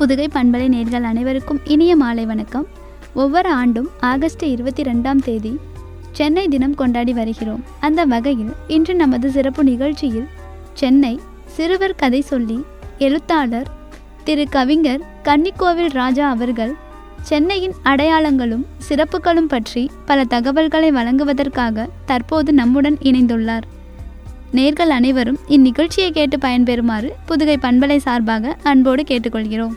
புதுகை பண்பலை நேயர்கள் அனைவருக்கும் இனிய மாலை வணக்கம். ஒவ்வொரு ஆண்டும் ஆகஸ்ட் 22ஆம் தேதி சென்னை தினம் கொண்டாடி வருகிறோம். அந்த வகையில் இன்று நமது சிறப்பு நிகழ்ச்சியில் சென்னை சிறுவர் கதை சொல்லி எழுத்தாளர் திரு கவிஞர் கன்னிக்கோவில் ராஜா அவர்கள் சென்னையின் அடையாளங்களும் சிறப்புகளும் பற்றி பல தகவல்களை வழங்குவதற்காக தற்போது நம்முடன் இணைந்துள்ளார். நேர்கள் அனைவரும் இந்நிகழ்ச்சியை கேட்டு பயன்பெறுமாறு புதுகை பண்பலை சார்பாக அன்போடு கேட்டுக்கொள்கிறோம்.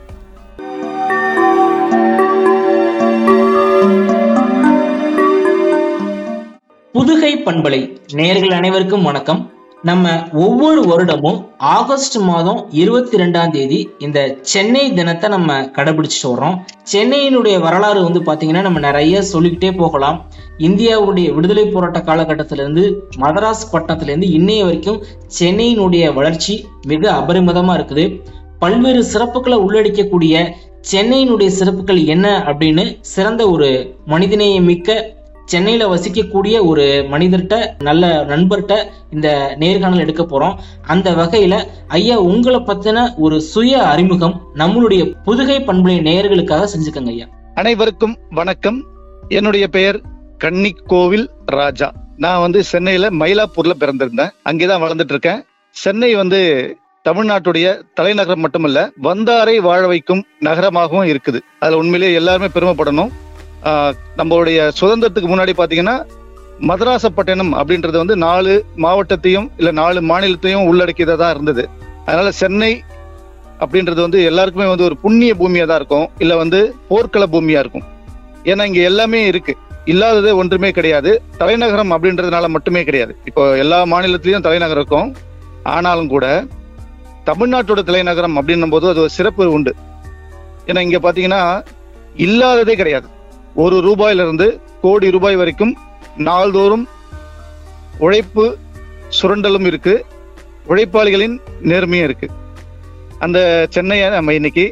புதுகை பண்பலை நேயர்கள் அனைவருக்கும் வணக்கம். நம்ம ஒவ்வொரு வருடமும் ஆகஸ்ட் மாதம் 22ஆம் தேதி இந்த சென்னை தினத்தை நம்ம கடைபிடிச்சிட்டு வர்றோம். சென்னையினுடைய வரலாறு பாத்தீங்கன்னா நம்ம நிறைய சொல்லிக்கிட்டே போகலாம். இந்தியாவுடைய விடுதலை போராட்ட காலகட்டத்திலிருந்து மதராஸ் பட்டணத்திலிருந்து இன்னைய வரைக்கும் சென்னையினுடைய வளர்ச்சி மிக அபரிமிதமா இருக்குது. பல்வேறு சிறப்புகளை உள்ளடக்கக்கூடிய சென்னையினுடைய சிறப்புகள் என்ன அப்படின்னு சிறந்த ஒரு மனிதநேய மிக்க சென்னையில வசிக்கக்கூடிய ஒரு மனிதர்கிட்ட, நல்ல நண்பர்கிட்ட இந்த நேர்காணல் எடுக்க போறோம். அந்த வகையில ஐயா, உங்களை பத்தின ஒரு சுய அறிமுகம் நம்மளுடைய புதுகை பண்பலை நேயர்களுக்காக செஞ்சுக்கங்க ஐயா. அனைவருக்கும் வணக்கம். என்னுடைய பெயர் கன்னிக்கோவில் ராஜா. நான் சென்னையில மயிலாப்பூர்ல பிறந்திருந்தேன். அங்கேதான் வளர்ந்துட்டு இருக்கேன். சென்னை தமிழ்நாட்டுடைய தலைநகரம் மட்டுமல்ல, வந்தாரை வாழ வைக்கும் நகரமாகவும் இருக்குது. அதுல உண்மையிலேயே எல்லாருமே பெருமைப்படணும். நம்மளுடைய சுதந்திரத்துக்கு முன்னாடி பாத்தீங்கன்னா மதராசப்பட்டினம் அப்படின்றது 4 மாவட்டத்தையும் இல்ல 4 மாநிலத்தையும் உள்ளடக்கியதா இருந்தது. அதனால சென்னை அப்படின்றது எல்லாருக்குமே ஒரு புண்ணிய பூமியா தான் இருக்கும், இல்ல போர்க்கள பூமியா இருக்கும். ஏன்னா இங்க எல்லாமே இருக்கு, இல்லாதது ஒன்றுமே கிடையாது. தலைநகரம் அப்படின்றதுனால மட்டுமே கிடையாது. இப்போ எல்லா மாநிலத்திலயும் தலைநகரம் இருக்கும். ஆனாலும் கூட தமிழ்நாட்டோட தலைநகரம் அப்படின்னும் போது அது ஒரு சிறப்பு உண்டு. ஏன்னா இங்க பாத்தீங்கன்னா இல்லாததே கிடையாது. 1 ரூபாயிலிருந்து கோடி ரூபாய் வரைக்கும் நாள்தோறும் உழைப்பு சுரண்டலும் இருக்கு, உழைப்பாளிகளின் நேர்மையும் இருக்கு. அந்த சென்னையை நம்ம இன்னைக்கு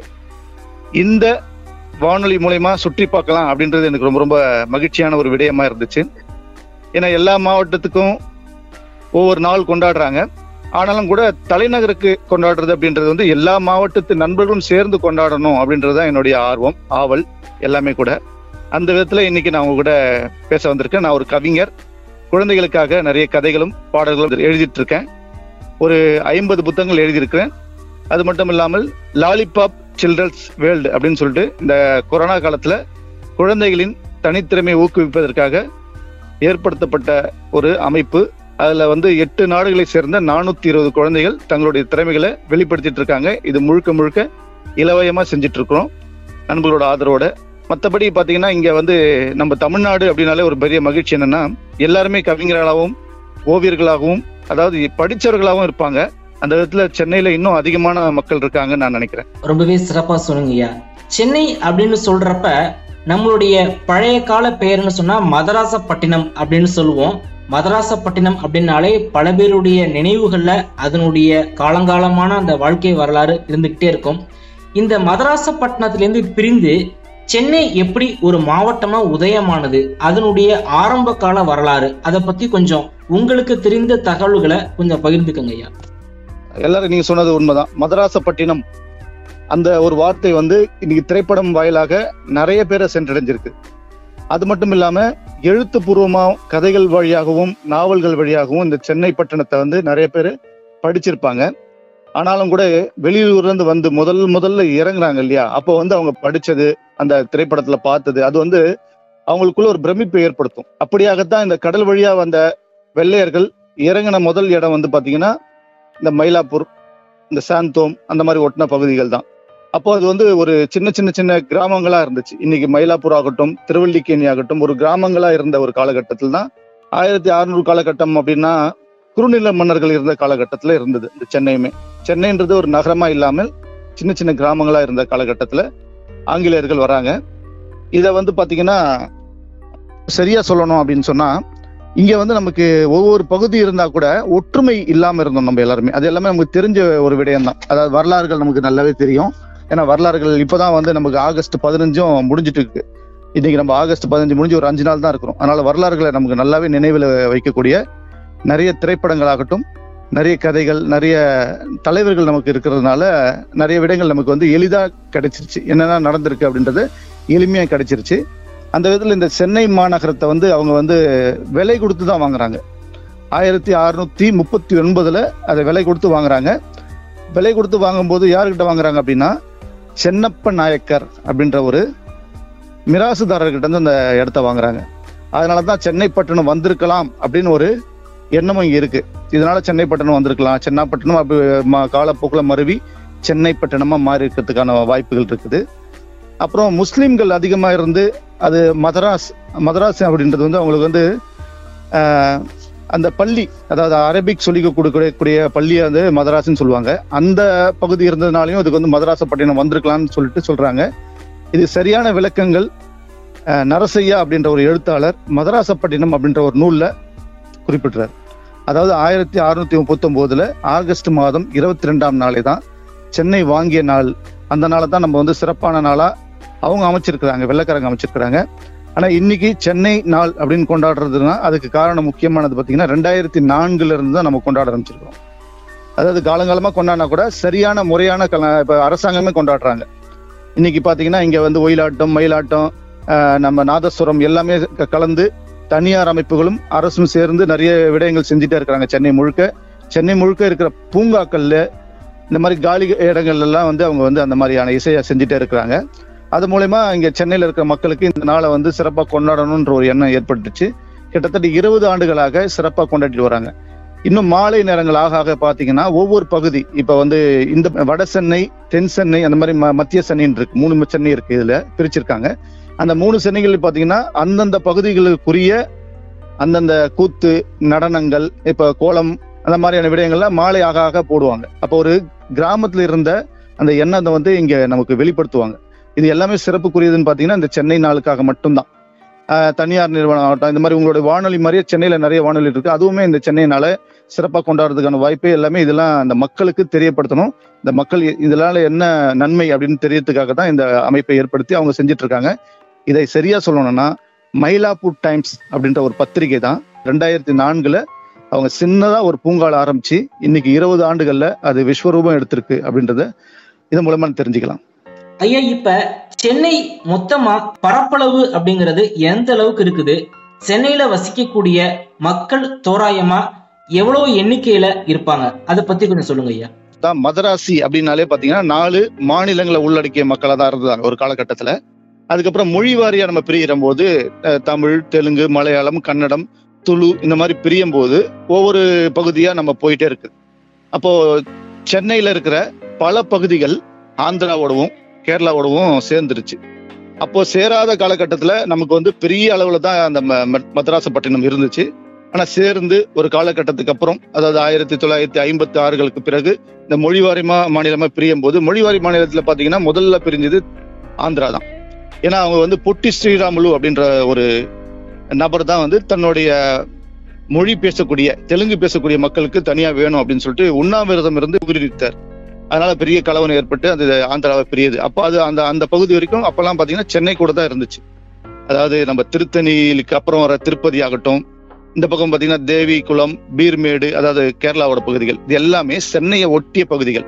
இந்த வானொலி மூலமா சுற்றி பார்க்கலாம் அப்படின்றது எனக்கு ரொம்ப ரொம்ப மகிழ்ச்சியான ஒரு விடயமா இருந்துச்சு. ஏன்னா எல்லா மாவட்டத்துக்கும் ஒவ்வொரு நாள் கொண்டாடுறாங்க. ஆனாலும் கூட தலைநகருக்கு கொண்டாடுறது அப்படின்றது எல்லா மாவட்டத்து நண்பர்களும் சேர்ந்து கொண்டாடணும் அப்படின்றதுதான் என்னுடைய ஆர்வம், ஆவல் எல்லாமே கூட. அந்த விதத்துல இன்னைக்கு நான் உங்க கூட பேச வந்திருக்கேன். நான் ஒரு கவிஞர். குழந்தைகளுக்காக நிறைய கதைகளும் பாடல்களும் எழுதிட்டு இருக்கேன். ஒரு 50 புத்தகங்கள் எழுதியிருக்கிறேன். அது மட்டும் இல்லாமல் லாலிபாப் சில்ட்ரன்ஸ் வேர்ல்டு அப்படின்னு சொல்லிட்டு இந்த கொரோனா காலத்துல குழந்தைகளின் தனித்திறமையை ஊக்குவிப்பதற்காக ஏற்படுத்தப்பட்ட ஒரு அமைப்பு. அதுல 8 நாடுகளை சேர்ந்த 420 குழந்தைகள் தங்களுடைய திறமைகளை வெளிப்படுத்திட்டு இருக்காங்க. இது முழுக்க முழுக்க இலவயமா செஞ்சுட்டு இருக்கிறோம் நண்பர்களோட ஆதரவோட. மற்றபடி பாத்தீங்கன்னா இங்க நம்ம தமிழ்நாடு அப்படின்னாலே ஒரு பெரிய மகிழ்ச்சி என்னன்னா, எல்லாருமே கவிஞர்களாகவும் ஓவியர்களாகவும் அதாவது படிச்சவர்களாகவும் இருப்பாங்க. அந்த விதத்துல சென்னையில இன்னும் அதிகமான மக்கள் இருக்காங்கன்னு நான் நினைக்கிறேன். ரொம்பவே சிறப்பா சொன்னீங்க ஐயா. சென்னை அப்படின்னு சொல்றப்ப நம்மளுடைய பழைய கால பெயர்னு சொன்னா மதராசப்பட்டினம் அப்படின்னு சொல்லுவோம். மதராசப்பட்டினம் அப்படின்னாலே பல பேருடைய நினைவுகள்ல அதனுடைய காலங்காலமான அந்த வாழ்க்கை வரலாறு இருந்துகிட்டே இருக்கும். இந்த மதராசப்பட்டினத்திலிருந்து பிரிந்து சென்னை எப்படி ஒரு மாவட்டமா உதயமானது, அதனுடைய ஆரம்ப கால வரலாறு, அதை பத்தி கொஞ்சம் உங்களுக்கு தெரிந்த தகவல்களை கொஞ்சம் பகிர்ந்துக்கங்க ஐயா. எல்லாரும் நீங்க சொன்னது உண்மைதான். மதராசப்பட்டினம் அந்த ஒரு வார்த்தை இன்னைக்கு திரைப்படம் வாயிலாக நிறைய பேரை சென்றடைஞ்சிருக்கு. அது மட்டும் இல்லாம எழுத்துப்பூர்வமா கதைகள் வழியாகவும் நாவல்கள் வழியாகவும் இந்த சென்னை பட்டணத்தை நிறைய பேர் படிச்சிருப்பாங்க. ஆனாலும் கூட வெளியூர்ல இருந்து முதல்ல இறங்குறாங்க இல்லையா, அப்போ அவங்க படிச்சது, அந்த திரைப்படத்துல பார்த்தது, அது அவங்களுக்குள்ள ஒரு பிரமிப்பை ஏற்படுத்தும். அப்படியாகத்தான் இந்த கடல் வழியா வந்த வெள்ளையர்கள் இறங்கின முதல் இடம் பாத்தீங்கன்னா இந்த மயிலாப்பூர், இந்த சாந்தோம், அந்த மாதிரி ஒட்டின பகுதிகள் தான். அப்போ அது ஒரு சின்ன சின்ன சின்ன கிராமங்களா இருந்துச்சு. இன்னைக்கு மயிலாப்பூர் ஆகட்டும், திருவல்லிக்கேணி ஆகட்டும், ஒரு கிராமங்களா இருந்த ஒரு காலகட்டத்தில் தான் 1600 காலகட்டம் அப்படின்னா குறுநில மன்னர்கள் இருந்த காலகட்டத்துல இருந்தது இந்த சென்னையுமே. சென்னைன்றது ஒரு நகரமா இல்லாமல் சின்ன சின்ன கிராமங்களா இருந்த காலகட்டத்துல ஆங்கிலேயர்கள் வராங்க. இத பாத்தீங்கன்னா சரியா சொல்லணும் அப்படின்னு சொன்னா, இங்க நமக்கு ஒவ்வொரு பகுதி இருந்தா கூட ஒற்றுமை இல்லாம இருந்தோம் நம்ம எல்லாருமே. அது எல்லாமே நமக்கு தெரிஞ்ச ஒரு விடயம் தான். அதாவது வரலாறுகள் நமக்கு நல்லாவே தெரியும். ஏன்னா வரலாறுகள் இப்பதான் நமக்கு ஆகஸ்ட் 15 முடிஞ்சிட்டு இருக்கு. இன்னைக்கு நம்ம ஆகஸ்ட் 15 முடிஞ்சு ஒரு 5 நாள் தான் இருக்கிறோம். அதனால வரலாறுகளை நமக்கு நல்லாவே நினைவில் வைக்கக்கூடிய நிறைய திரைப்படங்களாகட்டும், நிறைய கதைகள், நிறைய தலைவர்கள் நமக்கு இருக்கிறதுனால நிறைய விடயங்கள் நமக்கு வந்து எளிதாக கிடைச்சிருச்சு. என்னென்ன நடந்திருக்கு அப்படின்றது எளிமையாக கிடைச்சிருச்சு. அந்த விதத்தில் இந்த சென்னை மாநகரத்தை வந்து அவங்க வந்து விலை கொடுத்து தான் வாங்குறாங்க. 1639 அதை விலை கொடுத்து வாங்குறாங்க. விலை கொடுத்து வாங்கும்போது யாருக்கிட்ட வாங்குறாங்க அப்படின்னா, சென்னப்ப நாயக்கர் அப்படின்ற ஒரு மிராசுதாரர்கிட்ட இருந்து அந்த இடத்த வாங்குறாங்க. அதனாலதான் சென்னை பட்டணம் வந்திருக்கலாம் அப்படின்னு ஒரு எண்ணமும் இங்க இருக்கு. இதனால சென்னை பட்டணம் வந்திருக்கலாம், சென்னாப்பட்டினம் அப்படி காலப்போக்கில் மருவி சென்னை பட்டணமா மாறி இருக்கிறதுக்கான வாய்ப்புகள் இருக்குது. அப்புறம் முஸ்லிம்கள் அதிகமா இருந்து அது மதராஸ் அப்படின்றது வந்து அவங்களுக்கு வந்து அந்த பள்ளி, அதாவது அரபிக் சொல்லி கொடுக்கக்கூடிய பள்ளியை வந்து மதராஸ்ன்னு சொல்லுவாங்க. அந்த பகுதி இருந்ததுனாலையும் அதுக்கு வந்து மதராசப்பட்டினம் வந்திருக்கலாம்னு சொல்லிட்டு சொல்றாங்க. இது சரியான விளக்கங்கள் நரசையா அப்படின்ற ஒரு எழுத்தாளர் மதராசப்பட்டினம் அப்படின்ற ஒரு நூல்ல குறிப்பிட்டார். அதாவது 1639 ஆகஸ்ட் மாதம் 22ஆம் நாளே தான் சென்னை வாங்கிய நாள். அந்த நாளை தான் நம்ம வந்து சிறப்பான நாளா அவங்க அமைச்சிருக்கிறாங்க, வெள்ளைக்காரங்க அமைச்சிருக்கிறாங்க. ஆனா இன்னைக்கு சென்னை நாள் அப்படின்னு கொண்டாடுறதுன்னா அதுக்கு காரணம் முக்கியமானது பார்த்தீங்கன்னா 2004 இருந்து தான் நம்ம கொண்டாட ஆரம்பிச்சிருக்கோம். அதாவது காலங்காலமா கொண்டாடினா கூட சரியான முறையான இப்ப அரசாங்கமே கொண்டாடுறாங்க. இன்னைக்கு பாத்தீங்கன்னா இங்க வந்து ஒயிலாட்டம், மயிலாட்டம், நம்ம நாதஸ்வரம் எல்லாமே கலந்து தனியார் அமைப்புகளும் அரசும் சேர்ந்து நிறைய விடயங்கள் செஞ்சுட்டே இருக்கிறாங்க. சென்னை முழுக்க இருக்கிற பூங்காக்கள்ல இந்த மாதிரி காலி இடங்கள் எல்லாம் வந்து அவங்க வந்து அந்த மாதிரியான இசையை செஞ்சுட்டே இருக்கிறாங்க. அது மூலயமா இங்க சென்னையில இருக்கிற மக்களுக்கு இந்த நாளை வந்து சிறப்பாக கொண்டாடணும்ன்ற ஒரு எண்ணம் ஏற்பட்டுச்சு. கிட்டத்தட்ட 20 ஆண்டுகளாக சிறப்பாக கொண்டாடிட்டு வராங்க. இன்னும் மாலை நேரங்கள் ஆக பாத்தீங்கன்னா ஒவ்வொரு பகுதி, இப்ப வந்து இந்த வட சென்னை, தென் சென்னை, அந்த மாதிரி மத்திய சென்னைன்னு இருக்கு, 3 சென்னை இருக்கு, இதுல பிரிச்சிருக்காங்க. அந்த 3 சென்னைகள் பாத்தீங்கன்னா அந்தந்த பகுதிகளுக்குரிய அந்தந்த கூத்து, நடனங்கள், இப்ப கோலம், அந்த மாதிரியான விடயங்கள்லாம் மாலை ஆக போடுவாங்க. அப்போ ஒரு கிராமத்துல இருந்த அந்த எண்ணத்தை வந்து இங்க நமக்கு வெளிப்படுத்துவாங்க. இது எல்லாமே சிறப்புக்குரியதுன்னு பாத்தீங்கன்னா இந்த சென்னை நாளுக்காக மட்டும்தான். தனியார் நிறுவனம் ஆகட்டும், இந்த மாதிரி உங்களுடைய வானொலி மாதிரியே சென்னையில நிறைய வானொலி இருக்கு, அதுவுமே இந்த சென்னையினால சிறப்பாக கொண்டாடுறதுக்கான வாய்ப்பு எல்லாமே இதெல்லாம் அந்த மக்களுக்கு தெரியப்படுத்தணும். இந்த மக்கள் இதனால என்ன நன்மை அப்படின்னு தெரியறதுக்காக தான் இந்த அமைப்பை ஏற்படுத்தி அவங்க செஞ்சுட்டு இருக்காங்க. இதை சரியா சொல்லணும்னா மயிலாப்பூர் டைம்ஸ் அப்படின்ற ஒரு பத்திரிகை தான் 2004 அவங்க சின்னதா ஒரு பூங்கால ஆரம்பிச்சு இன்னைக்கு 20 ஆண்டுகள்ல அது விஸ்வரூபம் எடுத்திருக்கு அப்படின்றத இதன் மூலமா தெரிஞ்சுக்கலாம். ஐயா, இப்ப சென்னை மொத்தமா பரப்பளவு அப்படிங்கிறது எந்த அளவுக்கு இருக்குது? சென்னையில வசிக்கக்கூடிய மக்கள் தோராயமா எவ்வளவு எண்ணிக்கையில இருப்பாங்க? அதை பத்தி கொஞ்சம் சொல்லுங்க ஐயா. மதராசி அப்படின்னாலே பாத்தீங்கன்னா 4 மாநிலங்களை உள்ளடக்கிய மக்களா தான் இருந்தாங்க ஒரு காலகட்டத்துல. அதுக்கப்புறம் மொழி வாரியா நம்ம பிரியும் போது தமிழ், தெலுங்கு, மலையாளம், கன்னடம், துளு இந்த மாதிரி பிரியும் போது ஒவ்வொரு பகுதியா நம்ம போயிட்டே இருக்கு. அப்போ சென்னையில இருக்கிற பல பகுதிகள் ஆந்திராவோடவும் கேரளாவோடவும் சேர்ந்துருச்சு. அப்போ சேராத காலகட்டத்துல நமக்கு வந்து பெரிய அளவுல தான் அந்த மதராசப்பட்டினம் இருந்துச்சு. ஆனா சேர்ந்து ஒரு காலகட்டத்துக்கு அப்புறம், அதாவது 1956களுக்கு பிறகு இந்த மொழிவாரி மாநிலமா பிரியும் போது, மொழிவாரி மாநிலத்துல பாத்தீங்கன்னா முதல்ல பிரிஞ்சது ஆந்திரா தான். ஏன்னா அவங்க வந்து பொட்டி ஸ்ரீராமுலு அப்படின்ற ஒரு நபர் தான் வந்து தன்னுடைய மொழி பேசக்கூடிய தெலுங்கு பேசக்கூடிய மக்களுக்கு தனியா வேணும் அப்படின்னு சொல்லிட்டு உண்ணாவிரதம் இருந்து உயிரிழத்தார். அதனால பெரிய கலவரம் ஏற்பட்டு அது ஆந்திராவை பிரியுது. அப்போ அது அந்த பகுதி வரைக்கும் அப்பெல்லாம் பாத்தீங்கன்னா சென்னை கூட தான் இருந்துச்சு. அதாவது நம்ம திருத்தணிக்கு அப்புறம் வர திருப்பதி ஆகட்டும், இந்த பக்கம் பாத்தீங்கன்னா தேவிகுளம், பீர்மேடு, அதாவது கேரளாவோட பகுதிகள், இது எல்லாமே சென்னையை ஒட்டிய பகுதிகள்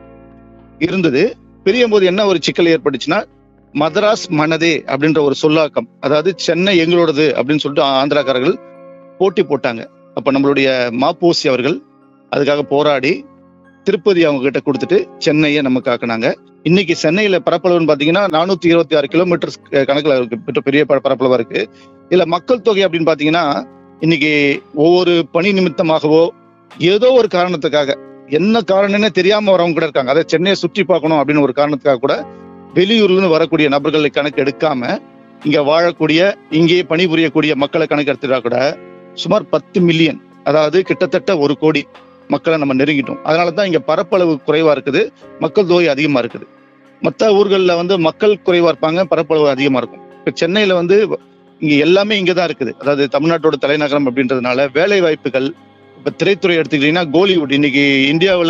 இருந்தது. பிரியும் போது என்ன ஒரு சிக்கல் ஏற்பட்டுச்சுன்னா, மதராஸ் மனதே அப்படின்ற ஒரு சொல்லாக்கம், அதாவது சென்னை எங்களோடது அப்படின்னு சொல்லிட்டு ஆந்திராக்காரர்கள் போட்டி போட்டாங்க. அப்ப நம்மளுடைய மாப்போசி அவர்கள் அதுக்காக போராடி திருப்பதி அவங்க கிட்ட கொடுத்துட்டு சென்னையை நமக்கு ஆக்குனாங்க. இன்னைக்கு சென்னையில பரப்பளவுன்னு பாத்தீங்கன்னா 426 கிலோமீட்டர் கணக்குல இருக்கு, பெரிய பரப்பளவா இருக்கு. இதுல மக்கள் தொகை அப்படின்னு பாத்தீங்கன்னா இன்னைக்கு ஒவ்வொரு பணி நிமித்தமாகவோ ஏதோ ஒரு காரணத்துக்காக, என்ன காரணம்னே தெரியாம வரவங்க கூட இருக்காங்க. அதை சென்னையை சுற்றி பார்க்கணும் அப்படின்னு ஒரு காரணத்துக்காக கூட வெளியூர்ல இருந்து வரக்கூடிய நபர்களை கணக்கு எடுக்காம இங்க வாழக்கூடிய, இங்கேயே பணிபுரியக்கூடிய மக்களை கணக்கு எடுத்துட்டா கூட சுமார் 10 மில்லியன், அதாவது கிட்டத்தட்ட 1 கோடி மக்களை நம்ம நெருங்கிட்டோம். அதனாலதான் இங்க பரப்பளவு குறைவா இருக்குது, மக்கள் தொகை அதிகமா இருக்குது. மற்ற ஊர்கள்ல வந்து மக்கள் குறைவா இருப்பாங்க, பரப்பளவு அதிகமா இருக்கும். இப்ப சென்னையில வந்து இங்க எல்லாமே இங்கதான் இருக்குது. அதாவது தமிழ்நாட்டோட தலைநகரம் அப்படின்றதுனால வேலை வாய்ப்புகள், இப்ப திரைத்துறை எடுத்துக்கிட்டீங்கன்னா கோலிவுட் இன்னைக்கு இந்தியாவுல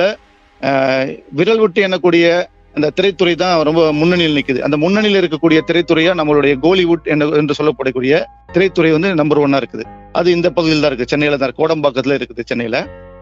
விரல் விட்டு எண்ணக்கூடிய அந்த திரைத்துறை தான் ரொம்ப முன்னணியில் நிற்குது. அந்த முன்னணியில் இருக்கக்கூடிய திரைத்துறையா நம்மளுடைய கோலிவுட் என்று சொல்லப்படக்கூடிய திரைத்துறை வந்து நம்பர் 1 இருக்குது. அது இந்த பகுதியில் தான் இருக்கு, சென்னையில தான் இருக்கு, கோடம்பாக்கத்துல இருக்குது சென்னையில.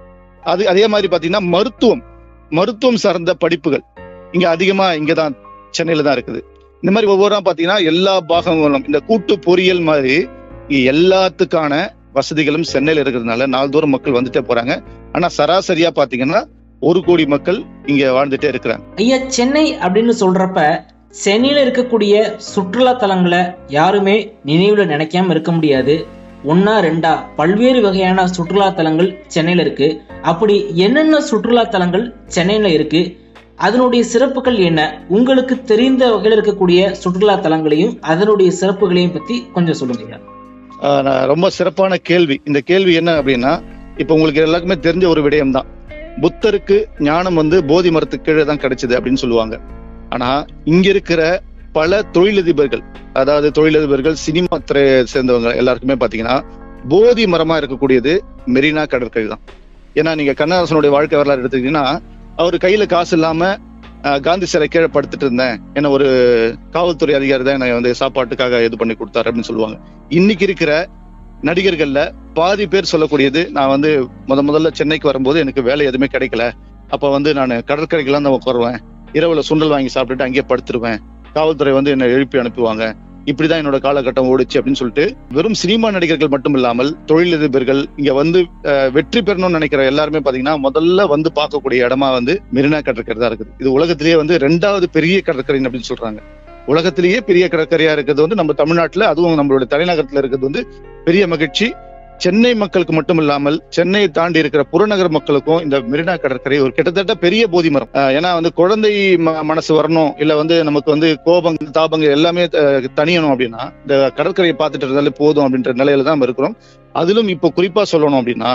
அதே மாதிரி பாத்தீங்கன்னா மருத்துவம் சார்ந்த படிப்புகள் இங்க அதிகமா இங்கதான் சென்னையில தான் இருக்குது. இந்த மாதிரி ஒவ்வொரு பாத்தீங்கன்னா எல்லா பாகங்களும் இந்த கூட்டு பொறியியல் மாதிரி எல்லாத்துக்கான வசதிகளும் சென்னையில இருக்கிறதுனால நாள்தோறும் மக்கள் வந்துட்டே போறாங்க. ஆனா சராசரியா பாத்தீங்கன்னா 1 கோடி மக்கள் இங்க வாழ்ந்துட்டே இருக்கிறாங்க. ஐயா, சென்னை அப்படின்னு சொல்றப்ப சென்னையில இருக்கக்கூடிய சுற்றுலா தலங்களை யாருமே நினைவுல நினைக்காம இருக்க முடியாது. 1 2 பல்வேறு வகையான சுற்றுலா தலங்கள் சென்னையில இருக்கு. அப்படி என்னென்ன சுற்றுலா தலங்கள் சென்னையில இருக்கு, அதனுடைய சிறப்புகள் என்ன? உங்களுக்கு தெரிந்த வகையில் இருக்கக்கூடிய சுற்றுலா தலங்களையும் அதனுடைய சிறப்புகளையும் பத்தி கொஞ்சம் சொல்லுங்க. ரொம்ப சிறப்பான கேள்வி. இந்த கேள்வி என்ன அப்படின்னா, இப்ப உங்களுக்கு எல்லாருக்குமே தெரிஞ்ச ஒரு விடயம் தான். புத்தருக்கு ஞானம் போதி மரத்துக்கு கீழே தான் கிடைச்சது அப்படின்னு சொல்லுவாங்க. ஆனா இங்க இருக்கிற பல தொழிலதிபர்கள், அதாவது தொழிலதிபர்கள், சினிமா துறையை சேர்ந்தவங்க எல்லாருக்குமே பாத்தீங்கன்னா போதி மரமா இருக்கக்கூடியது மெரினா கடற்கரை தான். ஏன்னா நீங்க கண்ணதாசனுடைய வாழ்க்கை வரலாறு எடுத்துக்கிட்டீங்கன்னா, அவரு கையில காசு இல்லாம காந்தி சிலை கீழே படுத்துட்டு இருந்தேன், என்ன ஒரு காவல்துறை அதிகாரி தான் என்னை சாப்பாட்டுக்காக இது பண்ணி கொடுத்தாரு அப்படின்னு சொல்லுவாங்க. இன்னைக்கு இருக்கிற நடிகர்கள்ல பாதி பேர் சொல்லக்கூடியது, நான் முதல்ல சென்னைக்கு வரும்போது எனக்கு வேலை எதுவுமே கிடைக்கல, அப்ப நான் கடற்கரைக்கெல்லாம் தான் உட்காருவேன், இரவுல சுண்டல் வாங்கி சாப்பிட்டுட்டு அங்கேயே படுத்துருவேன், காவல்துறை என்னை எழுப்பி அனுப்புவாங்க, இப்படிதான் என்னோட காலகட்டம் ஓடிச்சு அப்படின்னு சொல்லிட்டு வெறும் சினிமா நடிகர்கள் மட்டும் இல்லாமல் தொழிலதிபர்கள் இங்க வெற்றி பெறணும்னு நினைக்கிற எல்லாருமே பாத்தீங்கன்னா முதல்ல பார்க்கக்கூடிய இடமா மெரினா கடற்கரை தான் இருக்குது. இது உலகத்திலேயே 2வது பெரிய கடற்கரை அப்படின்னு சொல்றாங்க. உலகத்திலேயே பெரிய கடற்கரையா இருக்கிறது நம்ம தமிழ்நாட்டுல, அதுவும் நம்மளுடைய தலைநகரத்துல இருக்கிறது பெரிய மகிழ்ச்சி. சென்னை மக்களுக்கு மட்டும் இல்லாமல் சென்னையை தாண்டி இருக்கிற புறநகர் மக்களுக்கும் இந்த மெரினா கடற்கரை ஒரு கிட்டத்தட்ட பெரிய போதி மரம். ஏன்னா குழந்தை மனசு வரணும், இல்ல நமக்கு கோபம் தாபங்கள் எல்லாமே தனியணும் அப்படின்னா இந்த கடற்கரையை பார்த்துட்டு இருந்தாலே போதும் அப்படின்ற நிலையில தான் நம்ம இருக்கிறோம். அதிலும் இப்போ குறிப்பா சொல்லணும் அப்படின்னா,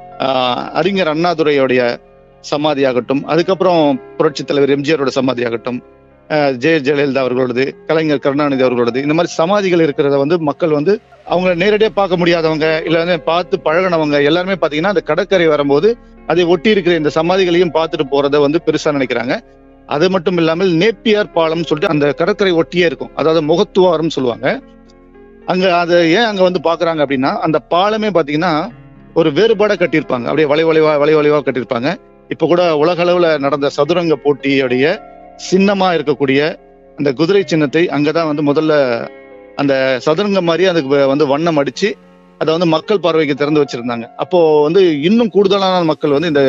அறிஞர் அண்ணாதுரையோடைய சமாதி ஆகட்டும், அதுக்கப்புறம் புரட்சி தலைவர் எம்ஜிஆரோட சமாதி ஆகட்டும், ஜெயலலிதா அவர்களோடது, கலைஞர் கருணாநிதி அவர்களோடது, இந்த மாதிரி சமாதிகள் இருக்கிறத மக்கள் அவங்க நேரடியா பார்க்க முடியாதவங்க இல்ல பார்த்து பழகினவங்க எல்லாருமே பாத்தீங்கன்னா அந்த கடற்கரை வரும்போது அதை ஒட்டி இருக்கிற இந்த சமாதிகளையும் பார்த்துட்டு போறத பெருசா நினைக்கிறாங்க. அது மட்டும் இல்லாமல் நேப்பியார் பாலம் சொல்லிட்டு அந்த கடற்கரை ஒட்டியே இருக்கும், அதாவது முகத்துவாரம் சொல்லுவாங்க. அங்க அதை ஏன் அங்க பாக்குறாங்க அப்படின்னா, அந்த பாலமே பாத்தீங்கன்னா ஒரு வேறுபாடா கட்டியிருப்பாங்க, அப்படியே வளைவளைவா கட்டியிருப்பாங்க. இப்ப கூட உலக அளவுல நடந்த சதுரங்க போட்டியுடைய சின்னமா இருக்கக்கூடிய அந்த குதிரை சின்னத்தை அங்கதான் முதல்ல அந்த சதுரங்க மாதிரி அதுக்கு வண்ணம் அடிச்சு அதை மக்கள் பார்வைக்கு திறந்து வச்சிருந்தாங்க. அப்போ இன்னும் கூடுதலான மக்கள் இந்த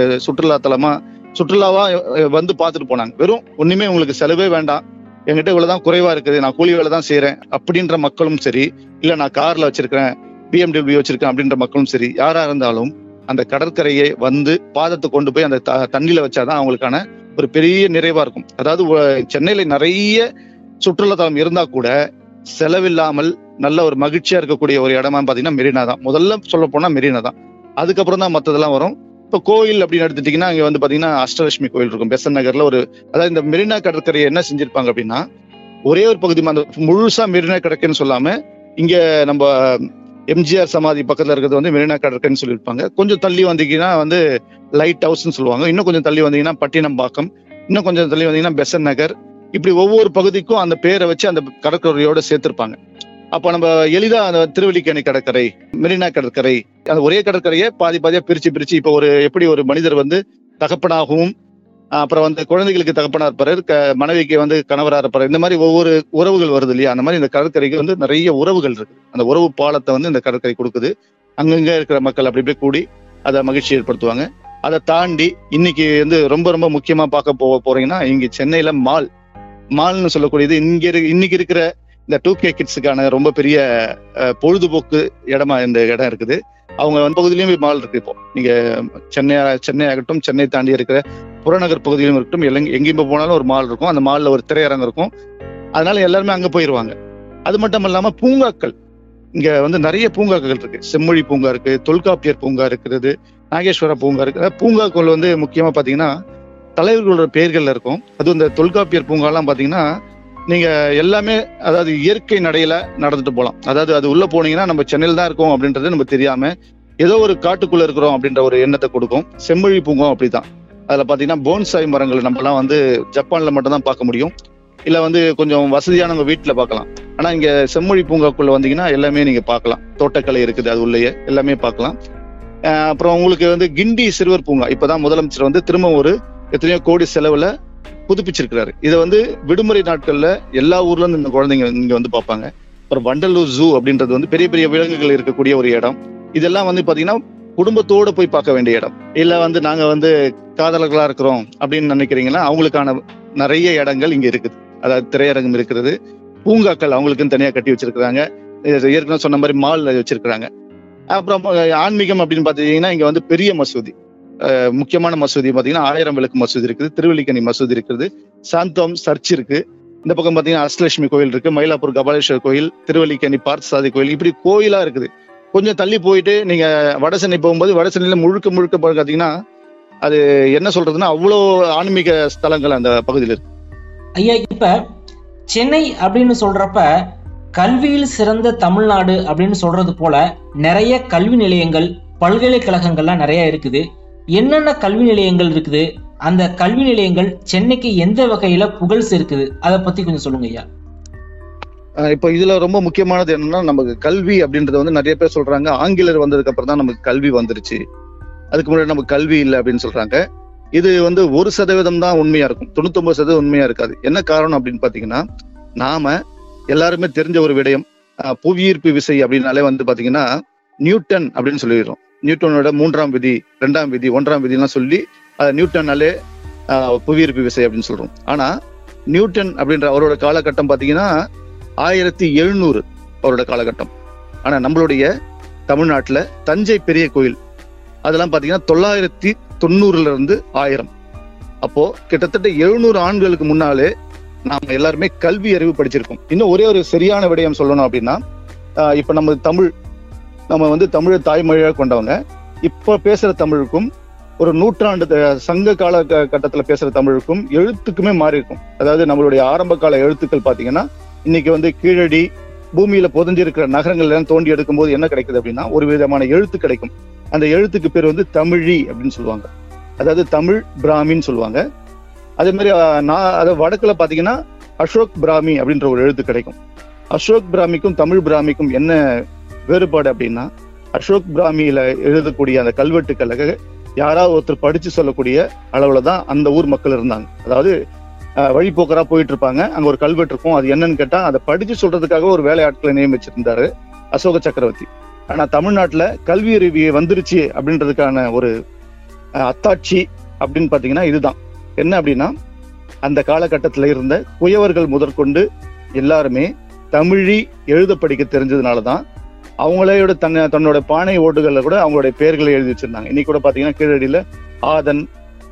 சுற்றுலாவா பார்த்துட்டு போனாங்க. வெறும் ஒண்ணுமே உங்களுக்கு செலவே வேண்டாம், என்கிட்ட இவ்வளவுதான் குறைவா இருக்குது, நான் கூலி வேலை தான் செய்யறேன் அப்படின்ற மக்களும் சரி, இல்ல நான் கார்ல வச்சிருக்கேன், BMW வச்சிருக்கேன் அப்படின்ற மக்களும் சரி, யாரா இருந்தாலும் அந்த கடற்கரையை பாதத்தை கொண்டு போய் அந்த தண்ணியில வச்சாதான் அவங்களுக்கான ஒரு பெரிய நிறைவா இருக்கும். அதாவது சென்னையில நிறைய சுற்றுலா தலம் இருந்தா கூட செலவில்லாமல் நல்ல ஒரு மகிழ்ச்சியா இருக்கக்கூடிய ஒரு இடமா பாத்தீங்கன்னா மெரினா தான். முதல்ல சொல்ல போனா மெரினா தான், அதுக்கப்புறம் தான் மத்ததெல்லாம் வரும். இப்ப கோயில் அப்படின்னு எடுத்துட்டீங்கன்னா இங்க பாத்தீங்கன்னா அஷ்டலட்சுமி கோயில் இருக்கும் பெசன் நகர்ல. அதாவது இந்த மெரினா கடற்கரையை என்ன செஞ்சிருப்பாங்க அப்படின்னா, ஒரே ஒரு பகுதி அந்த முழுசா மெரினா கடற்கரைன்னு சொல்லாம இங்க நம்ம எம்ஜிஆர் சமாதி பக்கத்துல இருக்கிறது மெரினா கடற்கரைன்னு சொல்லியிருப்பாங்க. கொஞ்சம் தள்ளி வந்தீங்கன்னா லைட் ஹவுஸ்ன்னு சொல்லுவாங்க, இன்னும் கொஞ்சம் தள்ளி வந்தீங்கன்னா பட்டினம்பாக்கம், இன்னும் கொஞ்சம் தள்ளி வந்தீங்கன்னா பெசன் நகர், இப்படி ஒவ்வொரு பகுதிக்கும் அந்த பேரை வச்சு அந்த கடற்கரையோட சேர்த்திருப்பாங்க. அப்ப நம்ம எளிதா அந்த திருவல்லிக்கேணி கடற்கரை, மெரினா கடற்கரை, அந்த ஒரே கடற்கரையை பாதியா பிரிச்சு இப்ப எப்படி ஒரு மனிதர் தகப்பனாகவும் அப்புறம் குழந்தைகளுக்கு தகப்பனா இருப்பாரு, மனைவிக்கு கணவரா இருப்பாரு, இந்த மாதிரி ஒவ்வொரு உறவுகள் வருது இல்லையா, அந்த மாதிரி இந்த கடற்கரைக்கு நிறைய உறவுகள் இருக்கு. அந்த உறவு பாலத்தை இந்த கடற்கரை கொடுக்குது. அங்கங்க இருக்கிற மக்கள் அப்படி கூடி அதை மகிழ்ச்சி ஏற்படுத்துவாங்க. அதை தாண்டி இன்னைக்கு ரொம்ப ரொம்ப முக்கியமா பார்க்க போறீங்கன்னா, இங்க சென்னையில மால்னு சொல்லக்கூடியது இன்னைக்கு இருக்கிற இந்த 2K கிட்ஸுக்கான ரொம்ப பெரிய பொழுதுபோக்கு இடமா இந்த இடம் இருக்குது. அவங்க பகுதியிலுமே மால் இருக்கு. இப்போ நீங்க சென்னை ஆகட்டும், சென்னை தாண்டி இருக்கிற புறநகர் பகுதியிலும் இருக்கட்டும், எங்கேயும் போனாலும் ஒரு மால் இருக்கும். அந்த மால்ல ஒரு திரையரங்கம் இருக்கும். அதனால எல்லாருமே அங்க போயிருவாங்க. அது மட்டும் இல்லாம பூங்காக்கள், இங்க நிறைய பூங்காக்கள் இருக்கு. செம்மொழி பூங்கா இருக்கு, தொல்காப்பியர் பூங்கா இருக்கிறது, நாகேஸ்வர பூங்கா இருக்கு. பூங்காக்கள் முக்கியமா பாத்தீங்கன்னா தலைவர்களோட பெயர்கள் இருக்கும். அதுவும் இந்த தொல்காப்பியர் பூங்காலாம் பாத்தீங்கன்னா நீங்க எல்லாமே அதாவது இயற்கை நடையில நடந்துட்டு போகலாம். அதாவது அது உள்ள போனீங்கன்னா நம்ம சென்னையில் தான் இருக்கோம் அப்படின்றது நம்ம தெரியாம ஏதோ ஒரு காட்டுக்குள்ள இருக்கிறோம் அப்படின்ற ஒரு எண்ணத்தை கொடுக்கும். செம்மொழி பூங்கா அப்படிதான். அதுல பாத்தீங்கன்னா போன்சாய் மரங்கள் நம்மலாம் ஜப்பான்ல மட்டும் தான் பார்க்க முடியும், இல்ல கொஞ்சம் வசதியானவங்க வீட்டுல பார்க்கலாம். ஆனா இங்க செம்மொழி பூங்காக்குள்ள வந்தீங்கன்னா எல்லாமே நீங்க பார்க்கலாம். தோட்டக்கலை இருக்குது, அது உள்ளேயே எல்லாமே பார்க்கலாம். அப்புறம் உங்களுக்கு வந்து கிண்டி சிறுவர் பூங்கா இப்பதான் முதலமைச்சர் வந்து திரும்ப ஒரு எத்தனையோ கோடி செலவுல புதுப்பிச்சிருக்கிறாரு. இதை வந்து விடுமுறை நாட்கள்ல எல்லா ஊர்ல இருந்து இந்த குழந்தைங்க இங்க வந்து பார்ப்பாங்க. அப்புறம் வண்டலூர் ஜூ அப்படின்றது வந்து பெரிய பெரிய விலங்குகள் இருக்கக்கூடிய ஒரு இடம். இதெல்லாம் வந்து பாத்தீங்கன்னா குடும்பத்தோட போய் பார்க்க வேண்டிய இடம். இல்ல வந்து நாங்க வந்து காதலர்களா இருக்கிறோம் அப்படின்னு நினைக்கிறீங்கன்னா அவங்களுக்கான நிறைய இடங்கள் இங்க இருக்குது. அதாவது திரையரங்கம் இருக்கிறது, பூங்காக்கள் அவங்களுக்குன்னு தனியா கட்டி வச்சிருக்கிறாங்க. ஏற்கனவே சொன்ன மாதிரி மால் வச்சிருக்கிறாங்க. அப்புறம் ஆன்மீகம் அப்படின்னு பாத்தீங்கன்னா இங்க வந்து பெரிய மசூதி, முக்கியமான மசூதி பாத்தீங்கன்னா 1000 விளக்கு மசூதி இருக்குது, திருவல்லிக்கேணி மசூதி இருக்குது, சாந்தோம் சர்ச் இருக்கு. இந்த பக்கம் பாத்தீங்கன்னா அஷ்டலட்சுமி கோயில் இருக்கு, மயிலாப்பூர் கபாலீஸ்வரர் கோயில், திருவல்லிக்கேணி பார்த்தசாரதி கோயில், இப்படி கோயிலா இருக்குது. கொஞ்சம் தள்ளி போயிட்டு நீங்க வடசென்னை போகும்போது வடசென்னையில முழுக்க முழுக்க பாத்தீங்கன்னா அது என்ன சொல்றதுன்னா அவ்வளோ ஆன்மீக ஸ்தலங்கள் அந்த பகுதியில் இருக்கு. ஐயா, இப்ப சென்னை அப்படின்னு சொல்றப்ப கல்வியில் சிறந்த தமிழ்நாடு அப்படின்னு சொல்றது போல நிறைய கல்வி நிலையங்கள், பல்கலைக்கழகங்கள்லாம் நிறைய இருக்குது. என்னென்ன கல்வி நிலையங்கள் இருக்குது, அந்த கல்வி நிலையங்கள் சென்னைக்கு எந்த வகையில புகழ் சேர்க்குது, அதை பத்தி கொஞ்சம் சொல்லுங்க ஐயா. இப்போ இதுல ரொம்ப முக்கியமானது என்னன்னா, நமக்கு கல்வி அப்படின்றது வந்து நிறைய பேர் சொல்றாங்க ஆங்கிலேயர் வந்ததுக்கு அப்புறம் தான் நமக்கு கல்வி வந்துருச்சு, அதுக்கு முன்னாடி நமக்கு கல்வி இல்லை அப்படின்னு சொல்றாங்க. இது வந்து 1% தான் உண்மையா இருக்கும், 99% உண்மையா இருக்காது. என்ன காரணம் அப்படின்னு பாத்தீங்கன்னா, நாம எல்லாருமே தெரிஞ்ச ஒரு விடயம், புவியீர்ப்பு விசை அப்படின்னாலே வந்து பாத்தீங்கன்னா நியூட்டன் அப்படின்னு சொல்லிடுறோம். நியூட்டனோட 3ஆம் விதி, 2ஆம் விதி, 1ஆம் விதிலாம் சொல்லி நியூட்டனாலே புவியீர்ப்பு விசை அப்படின்னு சொல்றோம். ஆனா நியூட்டன் அப்படின்ற அவரோட காலகட்டம் பாத்தீங்கன்னா 1700 அவரோட காலகட்டம். ஆனா நம்மளுடைய தமிழ்நாட்டுல தஞ்சை பெரிய கோயில் அதெல்லாம் பாத்தீங்கன்னா 990 இருந்து 1000. அப்போ கிட்டத்தட்ட 700 ஆண்டுகளுக்கு முன்னாலே நாம எல்லாருமே கல்வி அறிவு படிச்சிருக்கோம். இன்னும் ஒரே ஒரு சரியான விடயம் சொல்லணும் அப்படின்னா, இப்ப நம்ம வந்து தமிழை தாய்மொழியாக கொண்டவங்க. இப்ப பேசுற தமிழுக்கும் ஒரு நூற்றாண்டு சங்க கால கட்டத்துல பேசுற தமிழுக்கும் எழுத்துக்குமே மாறி இருக்கும். அதாவது நம்மளுடைய ஆரம்ப கால எழுத்துக்கள் பாத்தீங்கன்னா இன்னைக்கு வந்து கீழடி பூமியில புதஞ்சிருக்கிற நகரங்கள் எல்லாம் தோண்டி எடுக்கும் போது என்ன கிடைக்குது அப்படின்னா ஒரு விதமான எழுத்து கிடைக்கும். அந்த எழுத்துக்கு பேர் வந்து தமிழி அப்படின்னு சொல்லுவாங்க, அதாவது தமிழ் பிராமின்னு சொல்லுவாங்க. அதே மாதிரி வடக்குல பாத்தீங்கன்னா அசோக் பிராமி அப்படின்ற ஒரு எழுத்து கிடைக்கும். அசோக் பிராமிக்கும் தமிழ் பிராமிக்கும் என்ன வேறுபாடு அப்படின்னா, அசோக் பிராமியில எழுதக்கூடிய அந்த கல்வெட்டுக்களை யாராவது ஒருத்தர் படிச்சு சொல்லக்கூடிய அளவுலதான் அந்த ஊர் மக்கள் இருந்தாங்க. அதாவது வழிபோக்கரா போயிட்டு இருப்பாங்க, அங்க ஒரு கல்வெட்டு இருக்கும், அது என்னன்னு கேட்டா அதை படிச்சு சொல்றதுக்காக ஒரு வேலையாட்களை நியமிச்சிருந்தாரு அசோக சக்கரவர்த்தி. ஆனா தமிழ்நாட்டுல கல்வி அறிவு வந்துருச்சு அப்படின்றதுக்கான ஒரு அத்தாட்சி அப்படின்னு பாத்தீங்கன்னா இதுதான். என்ன அப்படின்னா, அந்த காலகட்டத்துல இருந்த குயவர்கள் முதற்கொண்டு எல்லாருமே தமிழி எழுத படிக்க தெரிஞ்சதுனாலதான் அவங்களோட தன்னோட பானை ஓட்டுகள்ல கூட அவங்களுடைய பெயர்களை எழுதி வச்சிருந்தாங்க. இன்னைக்கு கூட பாத்தீங்கன்னா கீழடியில ஆதன்,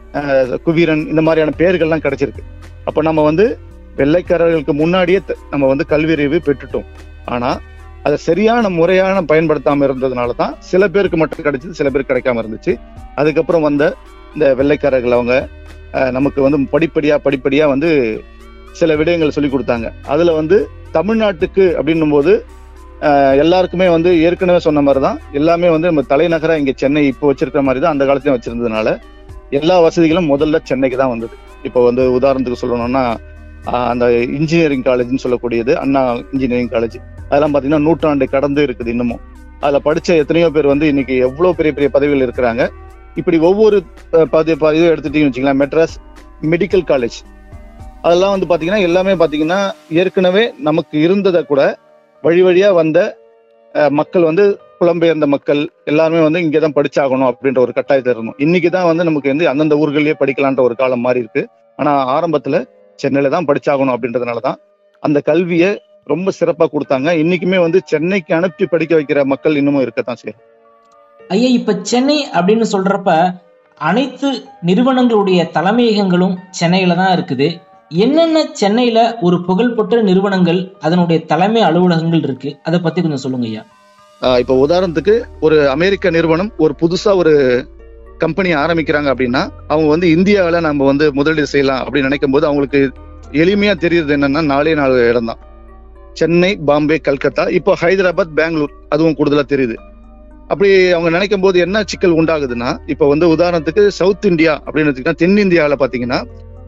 குவீரன் இந்த மாதிரியான பெயர்கள்லாம் கிடைச்சிருக்கு. அப்ப நம்ம வந்து வெள்ளைக்காரர்களுக்கு முன்னாடியே நம்ம வந்து கல்வி அறிவு பெற்றுட்டோம். ஆனா அதை சரியான முறையான பயன்படுத்தாம இருந்ததுனாலதான் சில பேருக்கு மட்டும் கிடைச்சது, சில பேருக்கு கிடைக்காம இருந்துச்சு. அதுக்கப்புறம் வந்த இந்த வெள்ளைக்காரர்கள் அவங்க நமக்கு வந்து படிப்படியா வந்து சில விடயங்கள் சொல்லி கொடுத்தாங்க. அதுல வந்து தமிழ்நாட்டுக்கு அப்படின்னும் போது எல்லாருக்குமே வந்து ஏற்கனவே சொன்ன மாதிரிதான் எல்லாமே வந்து நம்ம தலைநகரா இங்க சென்னை இப்போ வச்சிருக்கிற மாதிரி தான் அந்த காலத்தையும் வச்சிருந்ததுனால எல்லா வசதிகளும் முதல்ல சென்னைக்கு தான் வந்தது. இப்போ வந்து உதாரணத்துக்கு சொல்லணும்னா அந்த இன்ஜினியரிங் காலேஜ்னு சொல்லக்கூடியது அண்ணா இன்ஜினியரிங் காலேஜ், அதெல்லாம் பாத்தீங்கன்னா நூற்றாண்டை கடந்து இருக்குது இன்னமும். அதுல படிச்ச எத்தனையோ பேர் வந்து இன்னைக்கு எவ்வளவு பெரிய பெரிய பதவிகள் இருக்கிறாங்க. இப்படி ஒவ்வொரு இதுவும் எடுத்துட்டீங்கன்னு வச்சுக்கலாம். மெட்ராஸ் மெடிக்கல் காலேஜ் அதெல்லாம் வந்து பாத்தீங்கன்னா எல்லாமே பாத்தீங்கன்னா ஏற்கனவே நமக்கு இருந்ததை கூட வழி வழியா வந்த மக்கள் வந்து புலம்பெயர்ந்த மக்கள் எல்லாருமே வந்து இங்கதான் படிச்சாகணும் அப்படின்ற ஒரு கட்டாயத்தை இருந்தோம். இன்னைக்குதான் வந்து நமக்கு வந்து அந்தந்த ஊர்கள்லயே படிக்கலான்ற ஒரு காலம் மாறி இருக்கு. ஆனா ஆரம்பத்துல சென்னையில தான் படிச்சாகணும் அப்படின்றதுனாலதான் அந்த கல்வியை ரொம்ப சிறப்பா கொடுத்தாங்க. இன்னைக்குமே வந்து சென்னைக்கு அனுப்பி படிக்க வைக்கிற மக்கள் இன்னமும் இருக்கத்தான் செய்யும். ஐயா, இப்ப சென்னை அப்படின்னு சொல்றப்ப அனைத்து நிறுவனங்களுடைய தலைமையகங்களும் சென்னையில தான் இருக்குது. என்னென்ன சென்னையில ஒரு புகழ்பெற்ற நிறுவனங்கள் அதனுடைய தலைமை அலுவலகங்கள் இருக்கு, அதை பத்தி கொஞ்சம் சொல்லுங்க ஐயா. இப்ப உதாரணத்துக்கு ஒரு அமெரிக்க நிறுவனம் ஒரு புதுசா ஒரு கம்பெனி ஆரம்பிக்கிறாங்க அப்படின்னா அவங்க வந்து இந்தியாவில நம்ம வந்து முதலீடு செய்யலாம் அப்படின்னு நினைக்கும் போது அவங்களுக்கு எளிமையா தெரியுது என்னன்னா 4 இடம் தான். சென்னை, பாம்பே, கல்கத்தா, இப்போ ஹைதராபாத், பெங்களூர் அதுவும் கூடுதலா தெரியுது. அப்படி அவங்க நினைக்கும் போது என்ன சிக்கல் உண்டாகுதுன்னா, இப்ப வந்து உதாரணத்துக்கு சவுத் இந்தியா அப்படின்னு தென்னிந்தியாவில பாத்தீங்கன்னா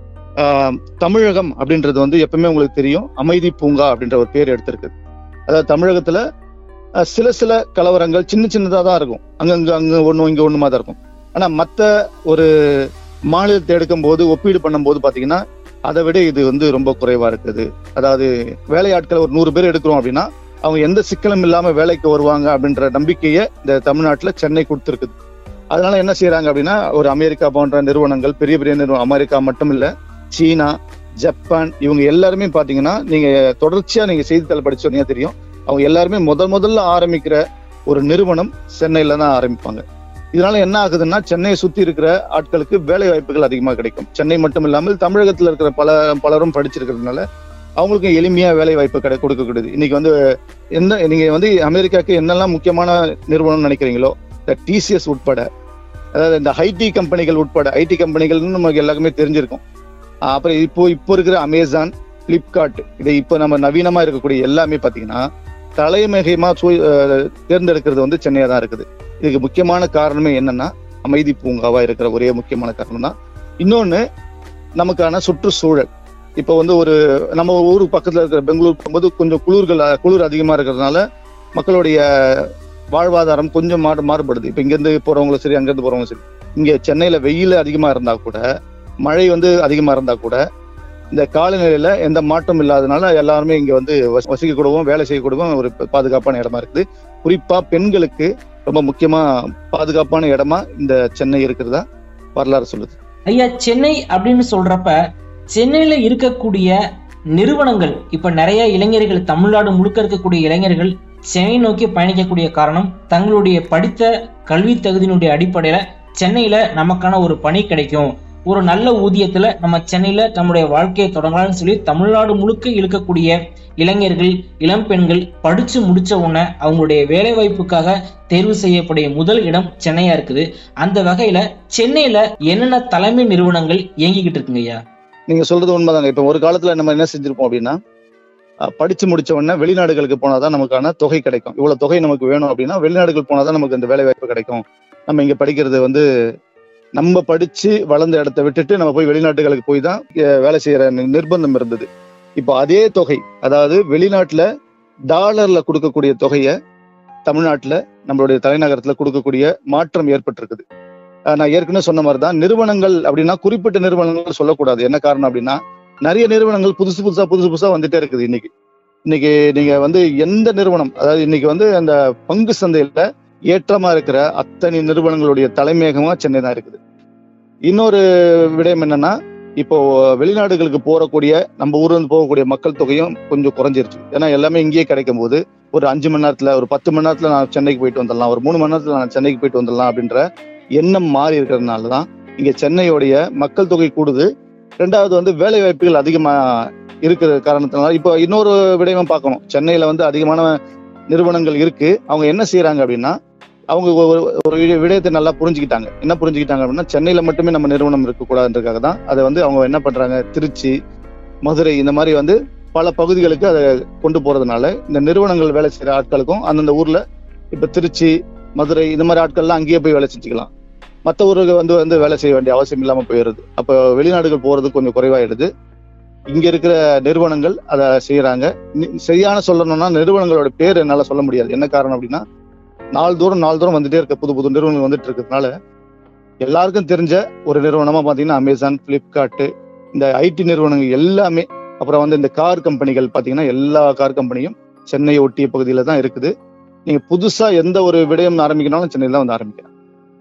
தமிழகம் அப்படின்றது வந்து எப்பவுமே உங்களுக்கு தெரியும் அமைதி பூங்கா அப்படின்ற ஒரு பேர் எடுத்திருக்கு. அதாவது தமிழகத்துல சில சில கலவரங்கள் சின்ன சின்னதா தான் இருக்கும், அங்க ஒண்ணு இங்க ஒண்ணுமா தான் இருக்கும். ஆனா மத்த ஒரு மாநிலத்தை எடுக்கும் போது ஒப்பீடு பண்ணும் போது பாத்தீங்கன்னா அதை விட இது வந்து ரொம்ப குறைவா இருக்குது. அதாவது வேலையாட்கள் ஒரு 100 பேர் எடுக்கிறோம் அப்படின்னா அவங்க எந்த சிக்கலும் இல்லாம வேலைக்கு வருவாங்க அப்படின்ற நம்பிக்கையை இந்த தமிழ்நாட்டுல சென்னை கொடுத்துருக்குது. அதனால என்ன செய்யறாங்க அப்படின்னா ஒரு அமெரிக்கா போன்ற நிறுவனங்கள், பெரிய பெரிய நிறுவனம், அமெரிக்கா மட்டும் இல்ல, சீனா, ஜப்பான், இவங்க எல்லாருமே பாத்தீங்கன்னா நீங்க தொடர்ச்சியா நீங்க செய்தித்தாள் படிச்சு சொன்னீங்க தெரியும், அவங்க எல்லாருமே முதல்ல ஆரம்பிக்கிற ஒரு நிறுவனம் சென்னையில தான் ஆரம்பிப்பாங்க. இதனால என்ன ஆகுதுன்னா சென்னையை சுத்தி இருக்கிற ஆட்களுக்கு வேலை வாய்ப்புகள் அதிகமா கிடைக்கும். சென்னை மட்டும் இல்லாமல் தமிழகத்துல இருக்கிற பலரும் படிச்சிருக்கிறதுனால அவங்களுக்கு எளிமையா வேலை வாய்ப்பு கொடுக்கக்கூடியது. இன்னைக்கு வந்து நீங்க வந்து அமெரிக்காவுக்கு என்னெல்லாம் முக்கியமான நிறுவனம் நினைக்கிறீங்களோ, இந்த டிசிஎஸ் உட்பட, அதாவது இந்த ஐடி கம்பெனிகள் உட்பட, ஐடி கம்பெனிகள்னு நமக்கு எல்லாருக்குமே தெரிஞ்சிருக்கும். அப்புறம் இப்போ இருக்கிற அமேசான், பிளிப்கார்ட், இதை இப்போ நம்ம நவீனமா இருக்கக்கூடிய எல்லாமே பாத்தீங்கன்னா தலைமையகமா தேர்ந்தெடுக்கிறது வந்து சென்னையா தான் இருக்குது. இதுக்கு முக்கியமான காரணமே என்னன்னா அமைதி பூங்காவா இருக்கிற ஒரே முக்கியமான காரணம் தான். இன்னொன்னு நமக்கான சுற்றுச்சூழல். இப்ப வந்து ஒரு நம்ம ஊரு பக்கத்துல இருக்கிற பெங்களூர் போகும்போது கொஞ்சம் குளிர் அதிகமா இருக்கிறதுனால மக்களுடைய வாழ்வாதாரம் கொஞ்சம் மாறுபடுது. இப்ப இங்க இருந்து போறவங்களும் சரி, அங்கிருந்து போறவங்களும் சரி, இங்க சென்னையில வெயில் அதிகமா இருந்தா கூட, மழை வந்து அதிகமா இருந்தா கூட, இந்த காலநிலையில எந்த மாற்றம் இல்லாதனால எல்லாருமே இங்க வந்து வசிக்க கூடவும் வேலை செய்யக்கூடவும் ஒரு பாதுகாப்பான இடமா இருக்குது. குறிப்பா பெண்களுக்கு ரொம்ப முக்கியமா பாதுகாப்பான இடமா இந்த சென்னை இருக்கிறதா வரலாறு சொல்லுது. ஐயா, சென்னை அப்படின்னு சொல்றப்ப சென்னையில இருக்கக்கூடிய நிறுவனங்கள், இப்ப நிறைய இளைஞர்கள், தமிழ்நாடு முழுக்க இருக்கக்கூடிய இளைஞர்கள் சென்னை நோக்கி பயணிக்கக்கூடிய காரணம் தங்களுடைய படித்த கல்வி தகுதியினுடைய அடிப்படையில சென்னையில நமக்கான ஒரு பணி கிடைக்கும், ஒரு நல்ல ஊதியத்துல நம்ம சென்னையில நம்முடைய வாழ்க்கையை தொடங்கலாம்னு சொல்லி தமிழ்நாடு முழுக்க இருக்கக்கூடிய இளைஞர்கள், இளம் பெண்கள் படிச்சு முடிச்ச உடனே அவங்களுடைய வேலை வாய்ப்புக்காக தேர்வு செய்யக்கூடிய முதல் இடம் சென்னையா இருக்குது. அந்த வகையில சென்னையில என்னென்ன தலைமை நிறுவனங்கள் இயங்கிக்கிட்டு இருக்குங்க ஐயா? நீங்க சொல்றது உண்மைதாங்க. இப்ப ஒரு காலத்துல நம்ம என்ன செஞ்சிருப்போம் அப்படின்னா, படிச்சு முடிச்ச உடனே வெளிநாடுகளுக்கு போனாதான் நமக்கான தொகை கிடைக்கும். இவ்வளவு தொகை நமக்கு வேணும் அப்படின்னா வெளிநாடுகள் போனாதான் நமக்கு இந்த வேலை வாய்ப்பு கிடைக்கும். நம்ம இங்க படிக்கிறது வந்து நம்ம படிச்சு வளர்ந்த இடத்தை விட்டுட்டு நம்ம போய் வெளிநாட்டுகளுக்கு போய் தான் வேலை செய்யற நிர்பந்தம் இருந்தது. இப்போ அதே தொகை, அதாவது வெளிநாட்டுல டாலர்ல கொடுக்கக்கூடிய தொகையை தமிழ்நாட்டுல நம்மளுடைய தலைநகரத்துல கொடுக்கக்கூடிய மாற்றம் ஏற்பட்டிருக்குது. நான் ஏற்கனவே சொன்ன மாதிரிதான் நிறுவனங்கள் அப்படின்னா குறிப்பிட்ட நிறுவனங்கள் சொல்லக்கூடாது. என்ன காரணம் அப்படின்னா நிறைய நிறுவனங்கள் புதுசு புதுசா வந்துட்டே இருக்குது. இன்னைக்கு நீங்க வந்து எந்த நிறுவனம், அதாவது இன்னைக்கு வந்து அந்த பங்கு சந்தையில ஏற்றமா இருக்கிற அத்தனை நிறுவனங்களுடைய தலைமையகமா சென்னை தான் இருக்குது. இன்னொரு விடயம் என்னன்னா, இப்போ வெளிநாடுகளுக்கு போறக்கூடிய நம்ம ஊர்ல இருந்து போகக்கூடிய மக்கள் தொகையும் கொஞ்சம் குறைஞ்சிருச்சு. ஏன்னா எல்லாமே இங்கேயே கிடைக்கும் போது ஒரு 5 மணி நேரத்துல, ஒரு 10 மணி நேரத்துல நான் சென்னைக்கு போயிட்டு வந்துடலாம், ஒரு 3 மணி நேரத்துல நான் சென்னைக்கு போயிட்டு வந்துடலாம் அப்படின்ற எண்ணம் மாறி இருக்கிறதுனாலதான் இங்க சென்னையோடைய மக்கள் தொகை கூடுது. ரெண்டாவது வந்து வேலை வாய்ப்புகள் அதிகமா இருக்கிற காரணத்தினால இப்போ இன்னொரு விடயம் பார்க்கணும். சென்னையில வந்து அதிகமான நிறுவனங்கள் இருக்கு. அவங்க என்ன செய்யறாங்க அப்படின்னா, அவங்க ஒரு விடயத்தை நல்லா புரிஞ்சுக்கிட்டாங்க. என்ன புரிஞ்சுக்கிட்டாங்க அப்படின்னா, சென்னையில மட்டுமே நம்ம நிறுவனம் இருக்கக்கூடாதுன்றதுக்காக தான் அதை வந்து அவங்க என்ன பண்றாங்க, திருச்சி, மதுரை, இந்த மாதிரி வந்து பல பகுதிகளுக்கு அதை கொண்டு போறதுனால இந்த நிறுவனங்கள் வேலை செய்யற ஆட்களுக்கும் அந்தந்த ஊர்ல இப்ப திருச்சி, மதுரை இந்த மாதிரி ஆட்கள்லாம் அங்கேயே போய் வேலை செஞ்சுக்கலாம். மற்ற ஊருக்கு வந்து வேலை செய்ய வேண்டிய அவசியம் இல்லாம போயிடுது. அப்போ வெளிநாடுகள் போறது கொஞ்சம் குறைவாயிடுது. இங்க இருக்கிற நிறுவனங்கள் அதை செய்யறாங்க. சரியான சொல்லணும்னா நிறுவனங்களோட பேர் என்னால சொல்ல முடியாது. என்ன காரணம் அப்படின்னா, நாள்தோறும் வந்துட்டே இருக்க புது நிறுவனங்கள் வந்துட்டு இருக்கிறதுனால எல்லாருக்கும் தெரிஞ்ச ஒரு நிறுவனமா பாத்தீங்கன்னா அமேசான், பிளிப்கார்ட், இந்த ஐடி நிறுவனங்கள் எல்லாமே. அப்புறம் வந்து இந்த கார் கம்பெனிகள் பாத்தீங்கன்னா எல்லா கார் கம்பெனியும் சென்னையை ஒட்டிய பகுதியில தான் இருக்குது. நீங்க புதுசா எந்த ஒரு விடயம் ஆரம்பிக்கணும் சென்னையில தான் வந்து ஆரம்பிக்கலாம்.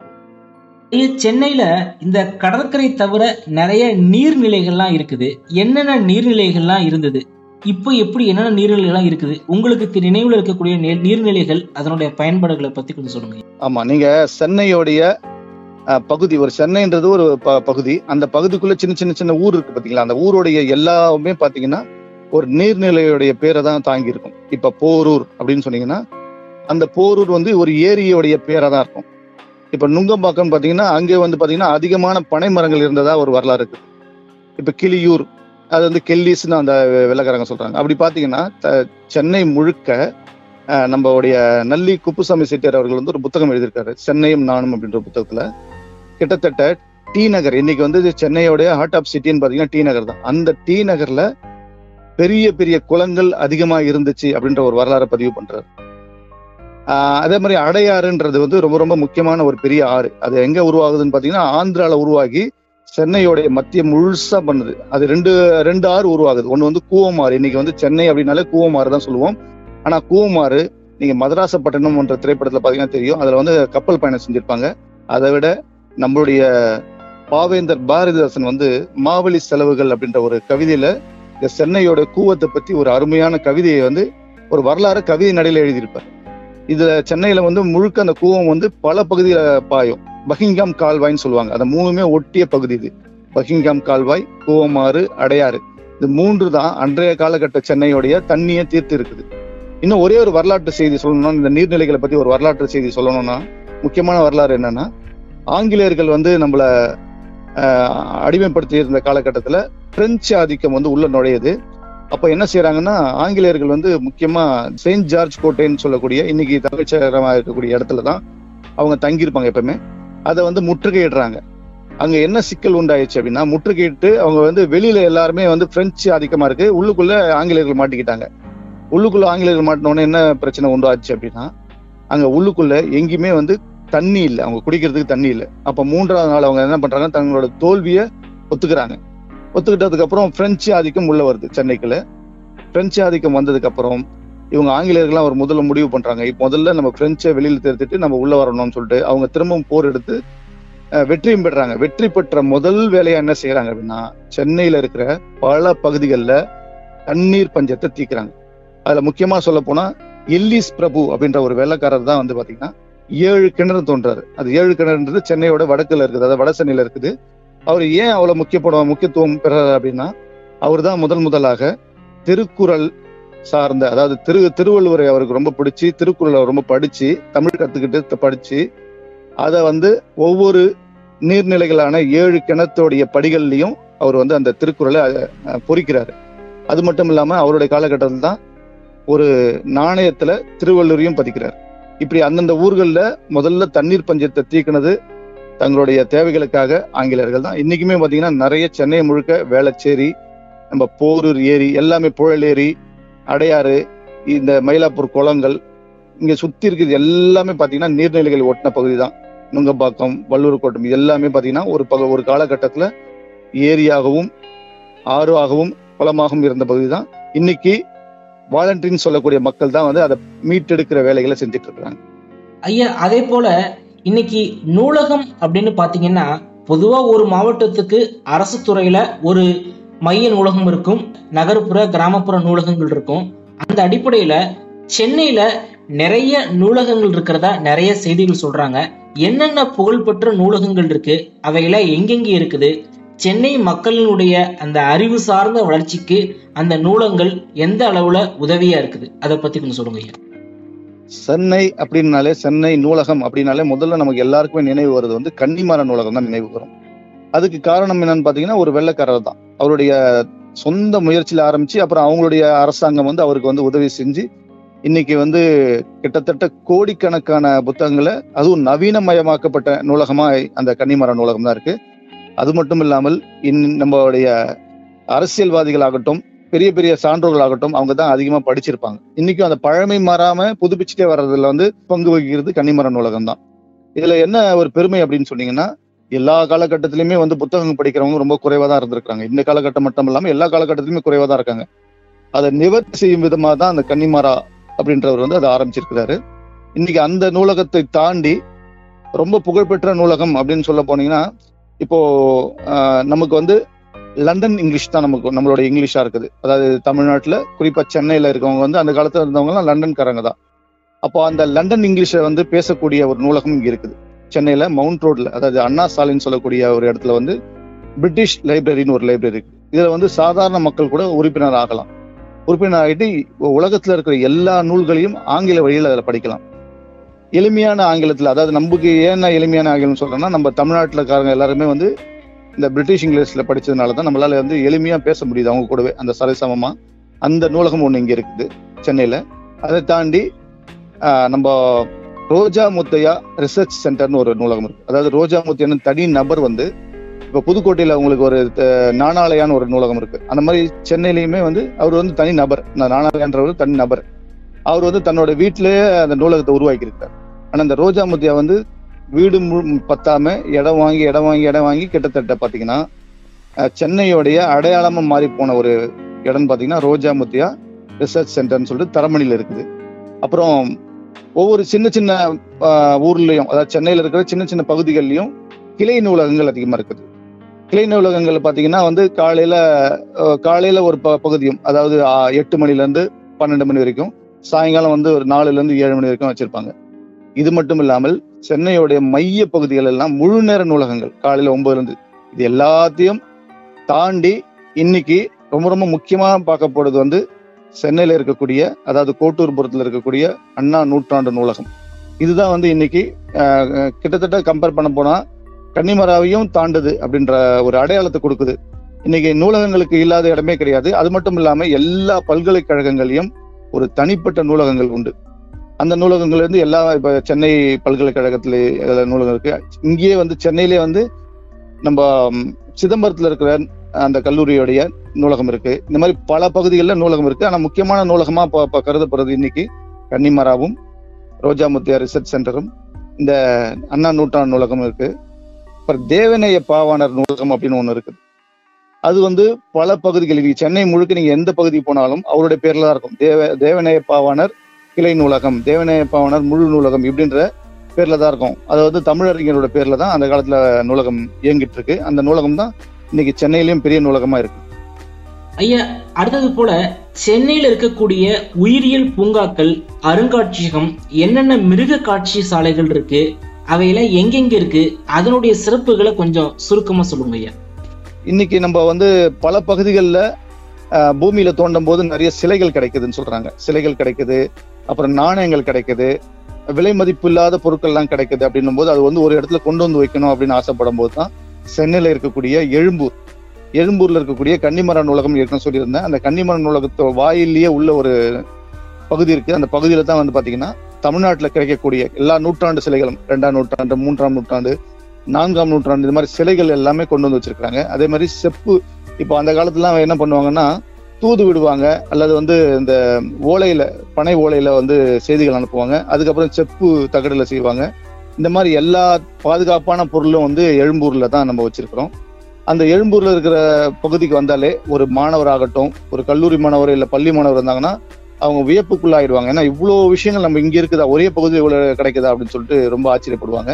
சென்னையில இந்த கடற்கரை தவிர நிறைய நீர்நிலைகள்லாம் இருக்குது. என்னென்ன நீர்நிலைகள்லாம் இருந்தது, இப்போ எப்படி என்னென்ன நீர்நிலைகள்லாம் இருக்குது, உங்களுக்கு நினைவுல இருக்கக்கூடிய நீர்நிலைகள், அதனுடைய பயன்பாடுகளை பத்தி கொஞ்சம் சொல்லுங்க. ஆமா, நீங்க சென்னையோடைய பகுதி, ஒரு சென்னைன்றது ஒரு பகுதி, அந்த பகுதிக்குள்ள சின்ன ஊர் இருக்கு பாத்தீங்களா, அந்த ஊருடைய எல்லாமே பாத்தீங்கன்னா ஒரு நீர்நிலையுடைய பேரை தான் தாங்கி இருக்கும். இப்ப போரூர் அப்படின்னு சொன்னீங்கன்னா அந்த போரூர் வந்து ஒரு ஏரியோடைய பேரா தான் இருக்கும். இப்ப நுங்கம்பாக்கம் பாத்தீங்கன்னா அங்கே வந்து பாத்தீங்கன்னா அதிகமான பனை மரங்கள் இருந்ததா ஒரு வரலாறு இருக்கு. இப்ப கிளியூர், அது வந்து கெல்லிஸ்ன்னு அந்த வெள்ளக்காரங்க சொல்றாங்க. அப்படி பாத்தீங்கன்னா சென்னை முழுக்க நம்மளுடைய நல்லி குப்புசாமி செட்டியார் அவர்கள் வந்து ஒரு புத்தகம் எழுதியிருக்காரு, சென்னையும் நானும் அப்படின்ற புத்தகத்துல. கிட்டத்தட்ட டி நகர், இன்னைக்கு வந்து சென்னையோடைய ஹார்ட் ஆஃப் சிட்டின்னு பாத்தீங்கன்னா டி நகர் தான். அந்த டி நகர்ல பெரிய குளங்கள் அதிகமா இருந்துச்சு அப்படின்ற ஒரு வரலாறை பதிவு பண்றாரு. அதே மாதிரி அடையாறுன்றது வந்து ரொம்ப ரொம்ப முக்கியமான ஒரு பெரிய ஆறு. அது எங்க உருவாகுதுன்னு பாத்தீங்கன்னா ஆந்திரால உருவாகி சென்னையோடைய மத்திய முழுசா பண்ணுது. அது ரெண்டு ஆறு உருவாகுது. ஒண்ணு வந்து கூவமாறு. இன்னைக்கு வந்து சென்னை அப்படின்னாலே கூவமாறு தான் சொல்லுவோம். ஆனா கூவமாறு நீங்க மதராசப்பட்டினம் என்ற திரைப்படத்துல பாத்தீங்கன்னா தெரியும். அதுல வந்து கப்பல் பயணம் செஞ்சிருப்பாங்க. அதை விட நம்மளுடைய பாவேந்தர் பாரதிதாசன் வந்து மாவழி செலவுகள் அப்படின்ற ஒரு கவிதையில இந்த சென்னையோட கூவத்தை பத்தி ஒரு அருமையான கவிதையை வந்து ஒரு வரலாறு கவிதை நடையில எழுதியிருப்பார். இதுல சென்னையில வந்து முழுக்க அந்த கூவம் வந்து பல பகுதியில பாயும். பக்கிங்ஹாம் கால்வாய்ன்னு சொல்லுவாங்க. அந்த மூணுமே ஒட்டிய பகுதி இது. பக்கிங்ஹாம் கால்வாய், கூவமாறு, அடையாறு, இது மூன்று தான் அன்றைய காலகட்ட சென்னையோடைய தண்ணியை தீர்த்து இருக்குது. இன்னும் ஒரே ஒரு வரலாற்று செய்தி சொல்லணும்னா, இந்த நீர்நிலைகளை பத்தி ஒரு வரலாற்று செய்தி சொல்லணும்னா, முக்கியமான வரலாறு என்னன்னா, ஆங்கிலேயர்கள் வந்து நம்மள அடிமைப்படுத்தி இருந்த காலகட்டத்துல பிரெஞ்சு ஆதிக்கம் வந்து உள்ள நுழையுது. அப்ப என்ன செய்யறாங்கன்னா, ஆங்கிலேயர்கள் வந்து முக்கியமா செயின்ட் ஜார்ஜ் கோட்டைன்னு சொல்லக்கூடிய இன்னைக்கு தலைச்சரமா இருக்கக்கூடிய இடத்துலதான் அவங்க தங்கியிருப்பாங்க எப்பவுமே. அதை வந்து முற்றுகையிடுறாங்க. அங்க என்ன சிக்கல் உண்டாயிடுச்சு அப்படின்னா, முற்றுகையிட்டு அவங்க வந்து வெளியில எல்லாருமே வந்து பிரெஞ்சு ஆதிக்கமா இருக்கு, உள்ளுக்குள்ள ஆங்கிலேயர்கள் மாட்டிக்கிட்டாங்க. உள்ளுக்குள்ள ஆங்கிலேயர்கள் மாட்டினோடனே என்ன பிரச்சனை உண்டாச்சு அப்படின்னா, அங்க உள்ளுக்குள்ள எங்கேயுமே வந்து தண்ணி இல்லை, அவங்க குடிக்கிறதுக்கு தண்ணி இல்லை. அப்ப 3வது நாள் அவங்க என்ன பண்றாங்க, தங்களோட தோல்வியை ஒத்துக்கிறாங்க. ஒத்துக்கிட்டதுக்கு அப்புறம் பிரெஞ்சு ஆதிக்கம் உள்ள வருது சென்னைக்குள்ள. பிரெஞ்சு ஆதிக்கம் வந்ததுக்கு அப்புறம் இவங்க ஆங்கிலேயர்கள்லாம் ஒரு முடிவு பண்றாங்க, இப்ப முதல்ல நம்ம பிரெஞ்சை வெளியில தெரிஞ்சுட்டு நம்ம உள்ள வரணும்னு சொல்லிட்டு அவங்க திரும்பவும் போர் எடுத்து வெற்றியும் பெறாங்க. வெற்றி பெற்ற முதல் வேலையா என்ன செய்யறாங்க அப்படின்னா, சென்னையில இருக்கிற பல பகுதிகளில் தண்ணீர் பஞ்சத்தை தீக்குறாங்க. அதுல முக்கியமா சொல்ல போனா எல்லிஸ் பிரபு அப்படின்ற ஒரு வெள்ளைக்காரர் தான் வந்து பாத்தீங்கன்னா 7 கிணறு தோன்றாரு. அது 7 கிணறுன்றது சென்னையோட வடக்குல இருக்குது, அதாவது வட சென்னையில இருக்குது. அவர் ஏன் அவ்வளவு முக்கியத்துவம் பெறாரு அப்படின்னா, அவர் தான் முதலாக திருக்குறள் சார்ந்த, அதாவது திருவள்ளுவரை அவருக்கு ரொம்ப பிடிச்சி, திருக்குறளை ரொம்ப படிச்சு, தமிழ் கத்துக்கிட்டு படிச்சு, அதை வந்து ஒவ்வொரு நீர்நிலைகளான 7 கிணத்தோடைய படிகள்லையும் அவர் வந்து அந்த திருக்குறளை பொறிக்கிறாரு. அது மட்டும் இல்லாம அவருடைய காலகட்டத்தில் தான் ஒரு நாணயத்துல திருவள்ளுவரையும் பதிக்கிறார். இப்படி அந்தந்த ஊர்கள்ல முதல்ல தண்ணீர் பஞ்சத்தை தீக்கினது தங்களுடைய தேவைகளுக்காக ஆங்கிலேயர்கள் தான். இன்னைக்குமே பாத்தீங்கன்னா நிறைய சென்னை முழுக்க வேளச்சேரி, நம்ம போரூர் ஏரி, எல்லாமே புழல் ஏரி, அடையாறு, இந்த மயிலாப்பூர் குளங்கள், இங்க சுத்தி இருக்குது எல்லாமே பாத்தீங்கன்னா நீர்நிலைகள் ஒட்டின பகுதி தான். நுங்கம்பாக்கம், வள்ளூர் கோட்டம், இது எல்லாமே பாத்தீங்கன்னா ஒரு காலகட்டத்துல ஏரியாகவும் ஆறுவாகவும் குளமாகவும் இருந்த பகுதி தான். இன்னைக்கு வாலண்டியர்னு சொல்லக்கூடிய மக்கள் தான் வந்து அதை மீட்டெடுக்கிற வேலைகளை செஞ்சுட்டு இருக்கிறாங்க. ஐயா, அதே போல இன்னைக்கு நூலகம் அப்படின்னு பாத்தீங்கன்னா, பொதுவா ஒரு மாவட்டத்துக்கு அரசு துறையில ஒரு மைய நூலகம் இருக்கும், நகர்ப்புற கிராமப்புற நூலகங்கள் இருக்கும். அந்த அடிப்படையில சென்னையில நிறைய நூலகங்கள் இருக்கிறதா நிறைய செய்திகள் சொல்றாங்க. என்னென்ன புகழ்பெற்ற நூலகங்கள் இருக்கு, அவையெல்லாம் எங்கெங்க இருக்குது, சென்னை மக்களினுடைய அந்த அறிவு சார்ந்த வளர்ச்சிக்கு அந்த நூலகங்கள் எந்த அளவுல உதவியா இருக்குது, அதை பத்தி கொஞ்சம் சொல்லுங்க ஐயா. சென்னை அப்படின்னாலே, சென்னை நூலகம் அப்படின்னாலே முதல்ல நமக்கு எல்லாருக்குமே நினைவு வருது வந்து கன்னிமார நூலகம் தான் நினைவு வரும். அதுக்கு காரணம் என்னன்னு பாத்தீங்கன்னா, ஒரு வெள்ளைக்காரர் தான். அவருடைய சொந்த முயற்சியில ஆரம்பிச்சு அப்புறம் அவங்களுடைய அரசாங்கம் வந்து அவருக்கு வந்து உதவி செஞ்சு இன்னைக்கு வந்து கிட்டத்தட்ட கோடிக்கணக்கான புத்தகங்களை, அதுவும் நவீனமயமாக்கப்பட்ட நூலகமா அந்த கன்னிமார நூலகம் தான் இருக்கு. அது மட்டும் இல்லாமல் நம்மளுடைய அரசியல்வாதிகள் ஆகட்டும், பெரிய பெரிய சான்றோர்கள் ஆகட்டும், அவங்க தான் அதிகமா படிச்சிருப்பாங்க. இன்னைக்கும் அந்த பழமை மாறாம புதுப்பிச்சுட்டே வர்றதுல வந்து பங்கு வகிக்கிறது கன்னிமார நூலகம் தான். இதுல என்ன ஒரு பெருமை அப்படின்னு சொன்னீங்கன்னா, எல்லா காலகட்டத்திலுமே வந்து புத்தகம் படிக்கிறவங்க ரொம்ப குறைவா தான் இருந்திருக்காங்க. இந்த காலகட்டம் மட்டும் இல்லாம எல்லா காலகட்டத்திலுமே குறைவா தான் இருக்காங்க. அதை நிவர்த்தி செய்யும் விதமா தான் அந்த கன்னிமாரா அப்படின்றவர் வந்து அதை ஆரம்பிச்சிருக்கிறாரு. இன்னைக்கு அந்த நூலகத்தை தாண்டி ரொம்ப புகழ்பெற்ற நூலகம் அப்படின்னு சொல்ல போனீங்கன்னா, இப்போ நமக்கு வந்து லண்டன் இங்கிலீஷ் தான் நம்மளோட இங்கிலீஷா இருக்குது. அதாவது தமிழ்நாட்டுல குறிப்பா சென்னையில இருக்கவங்க வந்து அந்த காலத்துல இருந்தவங்க எல்லாம் லண்டன்காரங்க தான். அப்போ அந்த லண்டன் இங்கிலீஷை வந்து பேசக்கூடிய ஒரு நூலகம் இங்க இருக்குது சென்னையில மவுண்ட் ரோட்ல, அதாவது அண்ணா சாலைன்னு சொல்லக்கூடிய ஒரு இடத்துல வந்து பிரிட்டிஷ் லைப்ரரின்னு ஒரு லைப்ரரி இருக்கு. இதுல வந்து சாதாரண மக்கள் கூட உறுப்பினர் ஆகலாம். உறுப்பினர் ஆகிட்டு உலகத்துல இருக்கிற எல்லா நூல்களையும் ஆங்கில வழியில் அதில் படிக்கலாம். எளிமையான ஆங்கிலத்துல, அதாவது நமக்கு ஏன்னா எளிமையான ஆங்கிலம் சொல்றேன்னா, நம்ம தமிழ்நாட்டுலக்காரங்க எல்லாருமே வந்து இந்த பிரிட்டிஷ் இங்கிலீஷ்ல படிச்சதுனாலதான் நம்மளால வந்து எளிமையா பேச முடியுது அவங்க கூடவே, அந்த சரிசமமா. அந்த நூலகம் ஒண்ணு இங்க இருக்குது சென்னையில. அதை தாண்டி நம்ம ரோஜா முத்தையா ரிசர்ச் சென்டர்னு ஒரு நூலகம் இருக்கு. அதாவது ரோஜா முத்தையான்னு தனி நபர் வந்து, இப்ப புதுக்கோட்டையில உங்களுக்கு ஒரு நாணாலயான்னு ஒரு நூலகம் இருக்கு. அந்த மாதிரி சென்னையிலயுமே வந்து அவர் வந்து தனி நபர், நாணாலயான்றவர் தனி நபர். அவர் வந்து தன்னோட வீட்டிலேயே அந்த நூலகத்தை உருவாக்கி இருக்கார். ஆனா இந்த ரோஜாமுத்தியா வந்து வீடு பத்தாம இடம் வாங்கி கிட்டத்தட்ட பாத்தீங்கன்னா சென்னையோடைய அடையாளமா மாறி போன ஒரு இடம் பாத்தீங்கன்னா ரோஜாமுத்தியா ரிசர்ச் சென்டர்னு சொல்லிட்டு தரமணியில இருக்குது. அப்புறம் ஒவ்வொரு சின்ன சின்ன ஊர்லயும், அதாவது சென்னையில இருக்கிற சின்ன சின்ன பகுதிகள்லயும் கிளை நூலகங்கள் அதிகமா இருக்குது. கிளை நூலகங்கள் பாத்தீங்கன்னா வந்து காலையில ஒரு பகுதியும், அதாவது 8 மணில இருந்து 12 மணி வரைக்கும், சாயங்காலம் வந்து ஒரு 4ல இருந்து 7 மணி வரைக்கும் வச்சிருப்பாங்க. இது மட்டும் இல்லாமல் சென்னையோடைய மைய பகுதிகள் எல்லாம் முழு நேர நூலகங்கள் காலையில 9ல இருந்து. இது எல்லாத்தையும் தாண்டி இன்னைக்கு ரொம்ப ரொம்ப முக்கியமா பார்க்கப்படுறது வந்து சென்னையில இருக்கக்கூடிய, அதாவது கோட்டூர்புரத்துல இருக்கக்கூடிய அண்ணா நூற்றாண்டு நூலகம். இதுதான் வந்து இன்னைக்கு கிட்டத்தட்ட கம்பேர் பண்ண போனா கன்னிமராவையும் தாண்டுது அப்படின்ற ஒரு அடையாளத்தை கொடுக்குது. இன்னைக்கு நூலகங்களுக்கு இல்லாத இடமே கிடையாது. அது மட்டும் இல்லாம எல்லா பல்கலைக்கழகங்களையும் ஒரு தனிப்பட்ட நூலகங்கள் உண்டு. அந்த நூலகங்கள் வந்து எல்லா இப்ப சென்னை பல்கலைக்கழகத்துல நூலகம் இருக்கு. இங்கேயே வந்து சென்னையிலே வந்து நம்ம சிதம்பரத்துல இருக்கிற அந்த கல்லூரியோடைய நூலகம் இருக்கு. இந்த மாதிரி பல பகுதிகளில் நூலகம் இருக்கு. ஆனா முக்கியமான நூலகமா கருதப்படுறது இன்னைக்கு கன்னிமராவும் ரோஜாமுத்தியா ரிசர்ச் சென்டரும் இந்த அண்ணா நூற்றாண்டு நூலகம் இருக்கு. அப்புறம் தேவநேய பாவாணர் நூலகம் அப்படின்னு ஒண்ணு இருக்குது. அது வந்து பல பகுதிகளுக்கு சென்னை முழுக்க நீங்க எந்த பகுதி போனாலும் அவருடைய பேர்ல தான் இருக்கும். தேவநேய பாவாணர் கிளை நூலகம், தேவநேய பாவாணர் முழு நூலகம் இப்படின்ற பேர்ல தான் இருக்கும். அதாவது தமிழறிஞரோட பேர்ல தான் அந்த காலத்துல நூலகம் இயங்கிட்டு இருக்கு. அந்த நூலகம் தான் இன்னைக்கு சென்னையிலயும் பெரிய நூலகமா இருக்கு. ஐயா, அடுத்தது போல சென்னையில இருக்கக்கூடிய உயிரியல் பூங்காக்கள், அருங்காட்சியகம், என்னென்ன மிருக காட்சி சாலைகள் இருக்கு, அவையெல்லாம் எங்கெங்க இருக்கு, அதனுடைய சிறப்புகளை கொஞ்சம் சுருக்கமா சொல்லுங்க ஐயா. இன்னைக்கு நம்ம வந்து பல பகுதிகளில் பூமியில தோண்டும் போது நிறைய சிலைகள் கிடைக்குதுன்னு சொல்றாங்க. சிலைகள் கிடைக்குது, அப்புறம் நாணயங்கள் கிடைக்குது, விலை மதிப்பு இல்லாத பொருட்கள்லாம் கிடைக்குது. அப்படின்னும் போது அது வந்து ஒரு இடத்துல கொண்டு வந்து வைக்கணும் அப்படின்னு ஆசைப்படும் போது தான் சென்னையில இருக்கக்கூடிய எழும்பூர்ல இருக்கக்கூடிய கன்னிமரா நூலகம் இருக்குன்னு சொல்லியிருந்தேன். அந்த கன்னிமரா நூலகத்தோட வாயிலேயே உள்ள ஒரு பகுதி இருக்கு. அந்த பகுதியில தான் வந்து பாத்தீங்கன்னா தமிழ்நாட்டுல கிடைக்கக்கூடிய எல்லா நூற்றாண்டு சிலைகளும், 2ஆம் நூற்றாண்டு, 3ஆம் நூற்றாண்டு, 4ஆம் நூற்றாண்டு, இது மாதிரி சிலைகள் எல்லாமே கொண்டு வந்து வச்சிருக்காங்க. அதே மாதிரி செப்பு, இப்போ அந்த காலத்துல என்ன பண்ணுவாங்கன்னா தூது விடுவாங்க, அல்லது வந்து இந்த ஓலையில, பனை ஓலையில வந்து செய்திகள் அனுப்புவாங்க. அதுக்கப்புறம் செப்பு தகடுல செய்வாங்க. இந்த மாதிரி எல்லா பாதுகாப்பான பொருளும் வந்து எழும்பூர்ல தான் நம்ம வச்சிருக்கிறோம். அந்த எழும்பூர்ல இருக்கிற பகுதிக்கு வந்தாலே ஒரு மாணவராகட்டும், ஒரு கல்லூரி மாணவர் இல்ல பள்ளி மாணவர் இருந்தாங்கன்னா அவங்க வியப்புக்குள்ளாயிடுவாங்க. ஏன்னா இவ்வளவு விஷயங்கள் நம்ம இங்க இருக்குதா, ஒரே பகுதியில் இவ்வளவு கிடைக்குதா அப்படின்னு சொல்லிட்டு ரொம்ப ஆச்சரியப்படுவாங்க.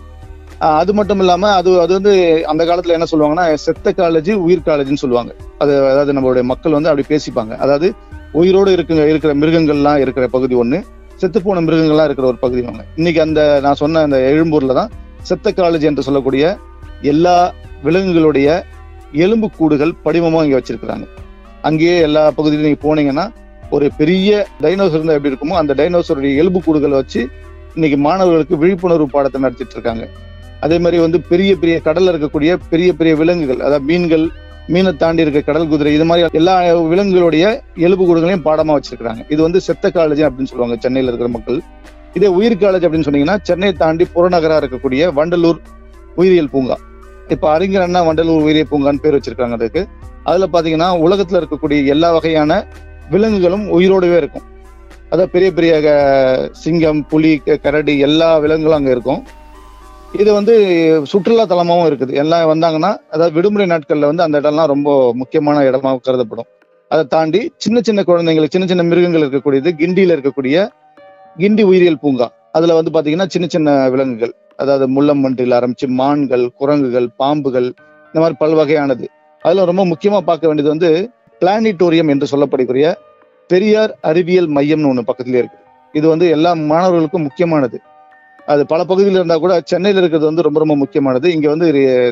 அது மட்டும் இல்லாம அது வந்து அந்த காலத்துல என்ன சொல்லுவாங்கன்னா செத்த காலேஜ் உயிர் காலேஜ்னு சொல்லுவாங்க. அதாவது நம்மளுடைய மக்கள் வந்து அப்படி பேசிப்பாங்க. அதாவது உயிரோடு இருக்கிற மிருகங்கள்லாம் இருக்கிற பகுதி ஒண்ணு, செத்து போன மிருகங்கள்லாம் இருக்கிற ஒரு பகுதி ஒண்ணு. இன்னைக்கு அந்த நான் சொன்ன அந்த எழும்பூர்ல தான் செத்த காலேஜ் என்று சொல்லக்கூடிய எல்லா விலங்குகளுடைய எலும்பு கூடுகள் படிமமா இங்க வச்சிருக்கிறாங்க. அங்கேயே எல்லா பகுதியிலும் நீங்க போனீங்கன்னா ஒரு பெரிய டைனோசர் இருந்தா எப்படி இருக்குமோ அந்த டைனோசருடைய எலும்பு கூடுகளை வச்சு இன்னைக்கு மாணவர்களுக்கு விழிப்புணர்வு பாடத்தை நடத்திட்டு இருக்காங்க. அதே மாதிரி வந்து பெரிய பெரிய கடல்ல இருக்கக்கூடிய பெரிய பெரிய விலங்குகள், அதாவது மீன்கள், மீனை தாண்டி இருக்க கடல் குதிரை, இது மாதிரி எல்லா விலங்குகளுடைய எலும்பு கூடுகளையும் பாடமா வச்சிருக்காங்க. இது வந்து செத்த காலேஜ் அப்படின்னு சொல்லுவாங்க சென்னையில இருக்கிற மக்கள். இதே உயிர் காலேஜ் அப்படின்னு சொன்னீங்கன்னா சென்னையை தாண்டி புறநகரா இருக்கக்கூடிய வண்டலூர் உயிரியல் பூங்கா. இப்ப அறிஞர் அண்ணா வண்டலூர் உயிரியல் பூங்கான்னு பேர் வச்சிருக்காங்க அதுக்கு. அதுல பாத்தீங்கன்னா உலகத்துல இருக்கக்கூடிய எல்லா வகையான விலங்குகளும் உயிரோடவே இருக்கும். அதாவது பெரிய பெரிய சிங்கம், புலி, கரடி எல்லா விலங்குகளும் அங்க இருக்கும். இது வந்து சுற்றுலா தலமாவும் இருக்குது. எல்லாம் வந்தாங்கன்னா, அதாவது விடுமுறை நாட்கள்ல வந்து அந்த இடம்லாம் ரொம்ப முக்கியமான இடமா கருதப்படும். அதை தாண்டி சின்ன சின்ன குழந்தைங்களுக்கு, சின்ன சின்ன மிருகங்கள் இருக்கக்கூடியது கிண்டியில இருக்கக்கூடிய கிண்டி உயிரியல் பூங்கா. அதுல வந்து பாத்தீங்கன்னா சின்ன சின்ன விலங்குகள், அதாவது முள்ளம்பன்றில் ஆரம்பிச்சு மான்கள், குரங்குகள், பாம்புகள், இந்த மாதிரி பல்வகையானது. அதுல ரொம்ப முக்கியமா பார்க்க வேண்டியது வந்து பிளானிட்டோரியம் என்று சொல்லப்படக்கூடிய பெரியார் அறிவியல் மையம்னு ஒண்ணு பக்கத்திலே இருக்கு. இது வந்து எல்லா மாணவர்களுக்கும் முக்கியமானது. அது பல பகுதியில் இருந்தா கூட சென்னையில இருக்கிறது வந்து ரொம்ப ரொம்ப முக்கியமானது. இங்க வந்து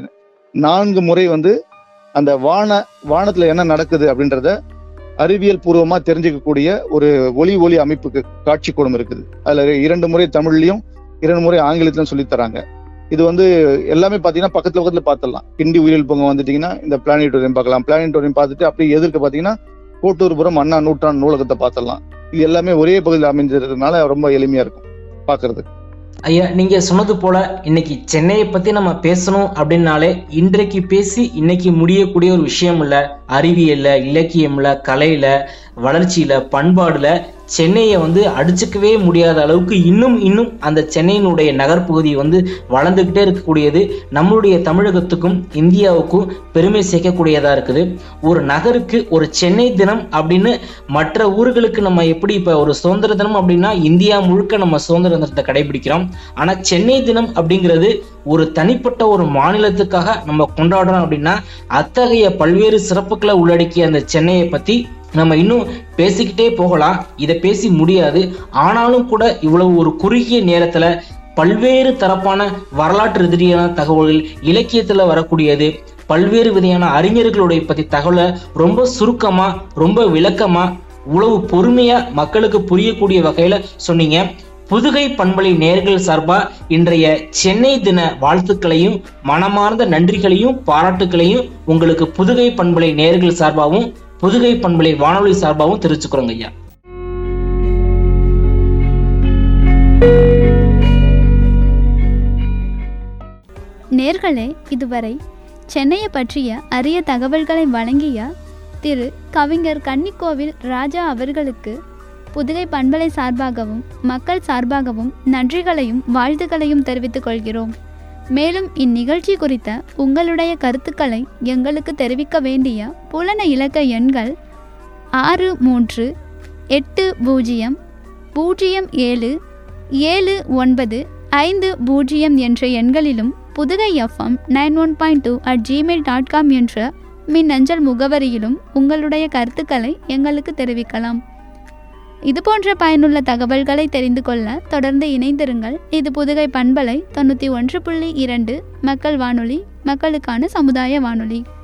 4 முறை வந்து அந்த வானத்துல என்ன நடக்குது அப்படின்றத அறிவியல் பூர்வமா தெரிஞ்சுக்கக்கூடிய ஒரு ஒலி அமைப்புக்கு காட்சி கூடம் இருக்குது. அதுல 2 முறை தமிழ்லயும் 2 முறை ஆங்கிலத்திலும் சொல்லி தராங்க. இது வந்து எல்லாமே பாத்தீங்கன்னா பக்கத்துல பார்த்துடலாம். கிண்டி உயிரியல் பூங்கா வந்துட்டீங்கன்னா இந்த பிளானிட்டோரியம் பார்க்கலாம். பிளானிட்டோரியம் பார்த்துட்டு அப்படியே எதிர்க்க பாத்தீங்கன்னா கோட்டூர்புரம் அண்ணா நூற்றாண்டு நூலகத்தை பார்த்துடலாம். இது எல்லாமே ஒரே பகுதியில் அமைஞ்சிருக்கிறதுனால ரொம்ப எளிமையா இருக்கும் பாக்குறது. ஐயா, நீங்க சொன்னது போல இன்னைக்கு சென்னையை பத்தி நம்ம பேசணும் அப்படின்னாலே இன்றைக்கு பேசி இன்னைக்கு முடியக்கூடிய ஒரு விஷயம் இல்ல. அறிவியல்ல, இலக்கியம்ல, கலையில, வளர்ச்சியில, பண்பாடுல சென்னையை வந்து அடிச்சுக்கவே முடியாத அளவுக்கு இன்னும் அந்த சென்னையினுடைய நகர்பகுதி வந்து வளர்ந்துக்கிட்டே இருக்கக்கூடியது நம்மளுடைய தமிழகத்துக்கும் இந்தியாவுக்கும் பெருமை சேர்க்கக்கூடியதா இருக்குது. ஒரு நகருக்கு ஒரு சென்னை தினம் அப்படின்னு மற்ற ஊர்களுக்கு நம்ம எப்படி இப்ப ஒரு சுதந்திர தினம் அப்படின்னா இந்தியா முழுக்க நம்ம சுதந்திர தினத்தை கடைபிடிக்கிறோம். ஆனா சென்னை தினம் அப்படிங்கிறது ஒரு தனிப்பட்ட ஒரு மாநிலத்துக்காக நம்ம கொண்டாடுறோம் அப்படின்னா அத்தகைய பல்வேறு சிறப்புகளை உள்ளடக்கிய அந்த சென்னையை பத்தி நம்ம இன்னும் பேசிக்கிட்டே போகலாம். இதை பேசி முடியாது. ஆனாலும் கூட இவ்வளவு ஒரு குறுகிய நேரத்துல பல்வேறு தரப்பான வரலாற்று ரீதியான தகவல்கள் இலக்கியத்துல வரக்கூடியது, பல்வேறு விதையான அறிஞர்களுடைய பத்தி தகவலை ரொம்ப சுருக்கமா ரொம்ப விளக்கமா இவ்வளவு பொறுமையா மக்களுக்கு புரியக்கூடிய வகையில சொன்னீங்க. புதுகை பண்பலை நேயர்கள் சார்பா இன்றைய சென்னை தின வாழ்த்துக்களையும் மனமார்ந்த நன்றிகளையும் பாராட்டுகளையும் உங்களுக்கு புதுகை பண்பலை நேயர்கள் சார்பாகவும் புதுகை பண்பலை வானொலி சார்பாகவும் தெரிவிச்சுக்கிறோங்க ஐயா. நேர்களே, இதுவரை சென்னையை பற்றிய அரிய தகவல்களை வழங்கிய திரு கவிஞர் கன்னிக்கோவில் ராஜா அவர்களுக்கு புதுகை பண்பலை சார்பாகவும் மக்கள் சார்பாகவும் நன்றிகளையும் வாழ்த்துக்களையும் தெரிவித்துக் கொள்கிறோம். மேலும் இந்நிகழ்ச்சி குறித்த உங்களுடைய கருத்துக்களை எங்களுக்கு தெரிவிக்க வேண்டிய புலன இலக்க எண்கள் 6380077950 என்ற எண்களிலும் புதுகை FM 91.2 என்ற மின்னஞ்சல் முகவரியிலும் உங்களுடைய கருத்துக்களை எங்களுக்கு தெரிவிக்கலாம். இதுபோன்ற பயனுள்ள தகவல்களை தெரிந்து கொள்ள தொடர்ந்து இணைந்திருங்கள். இது புதுகை பண்பலை 91.2 மக்கள் வானொலி, மக்களுக்கான சமுதாய வானொலி.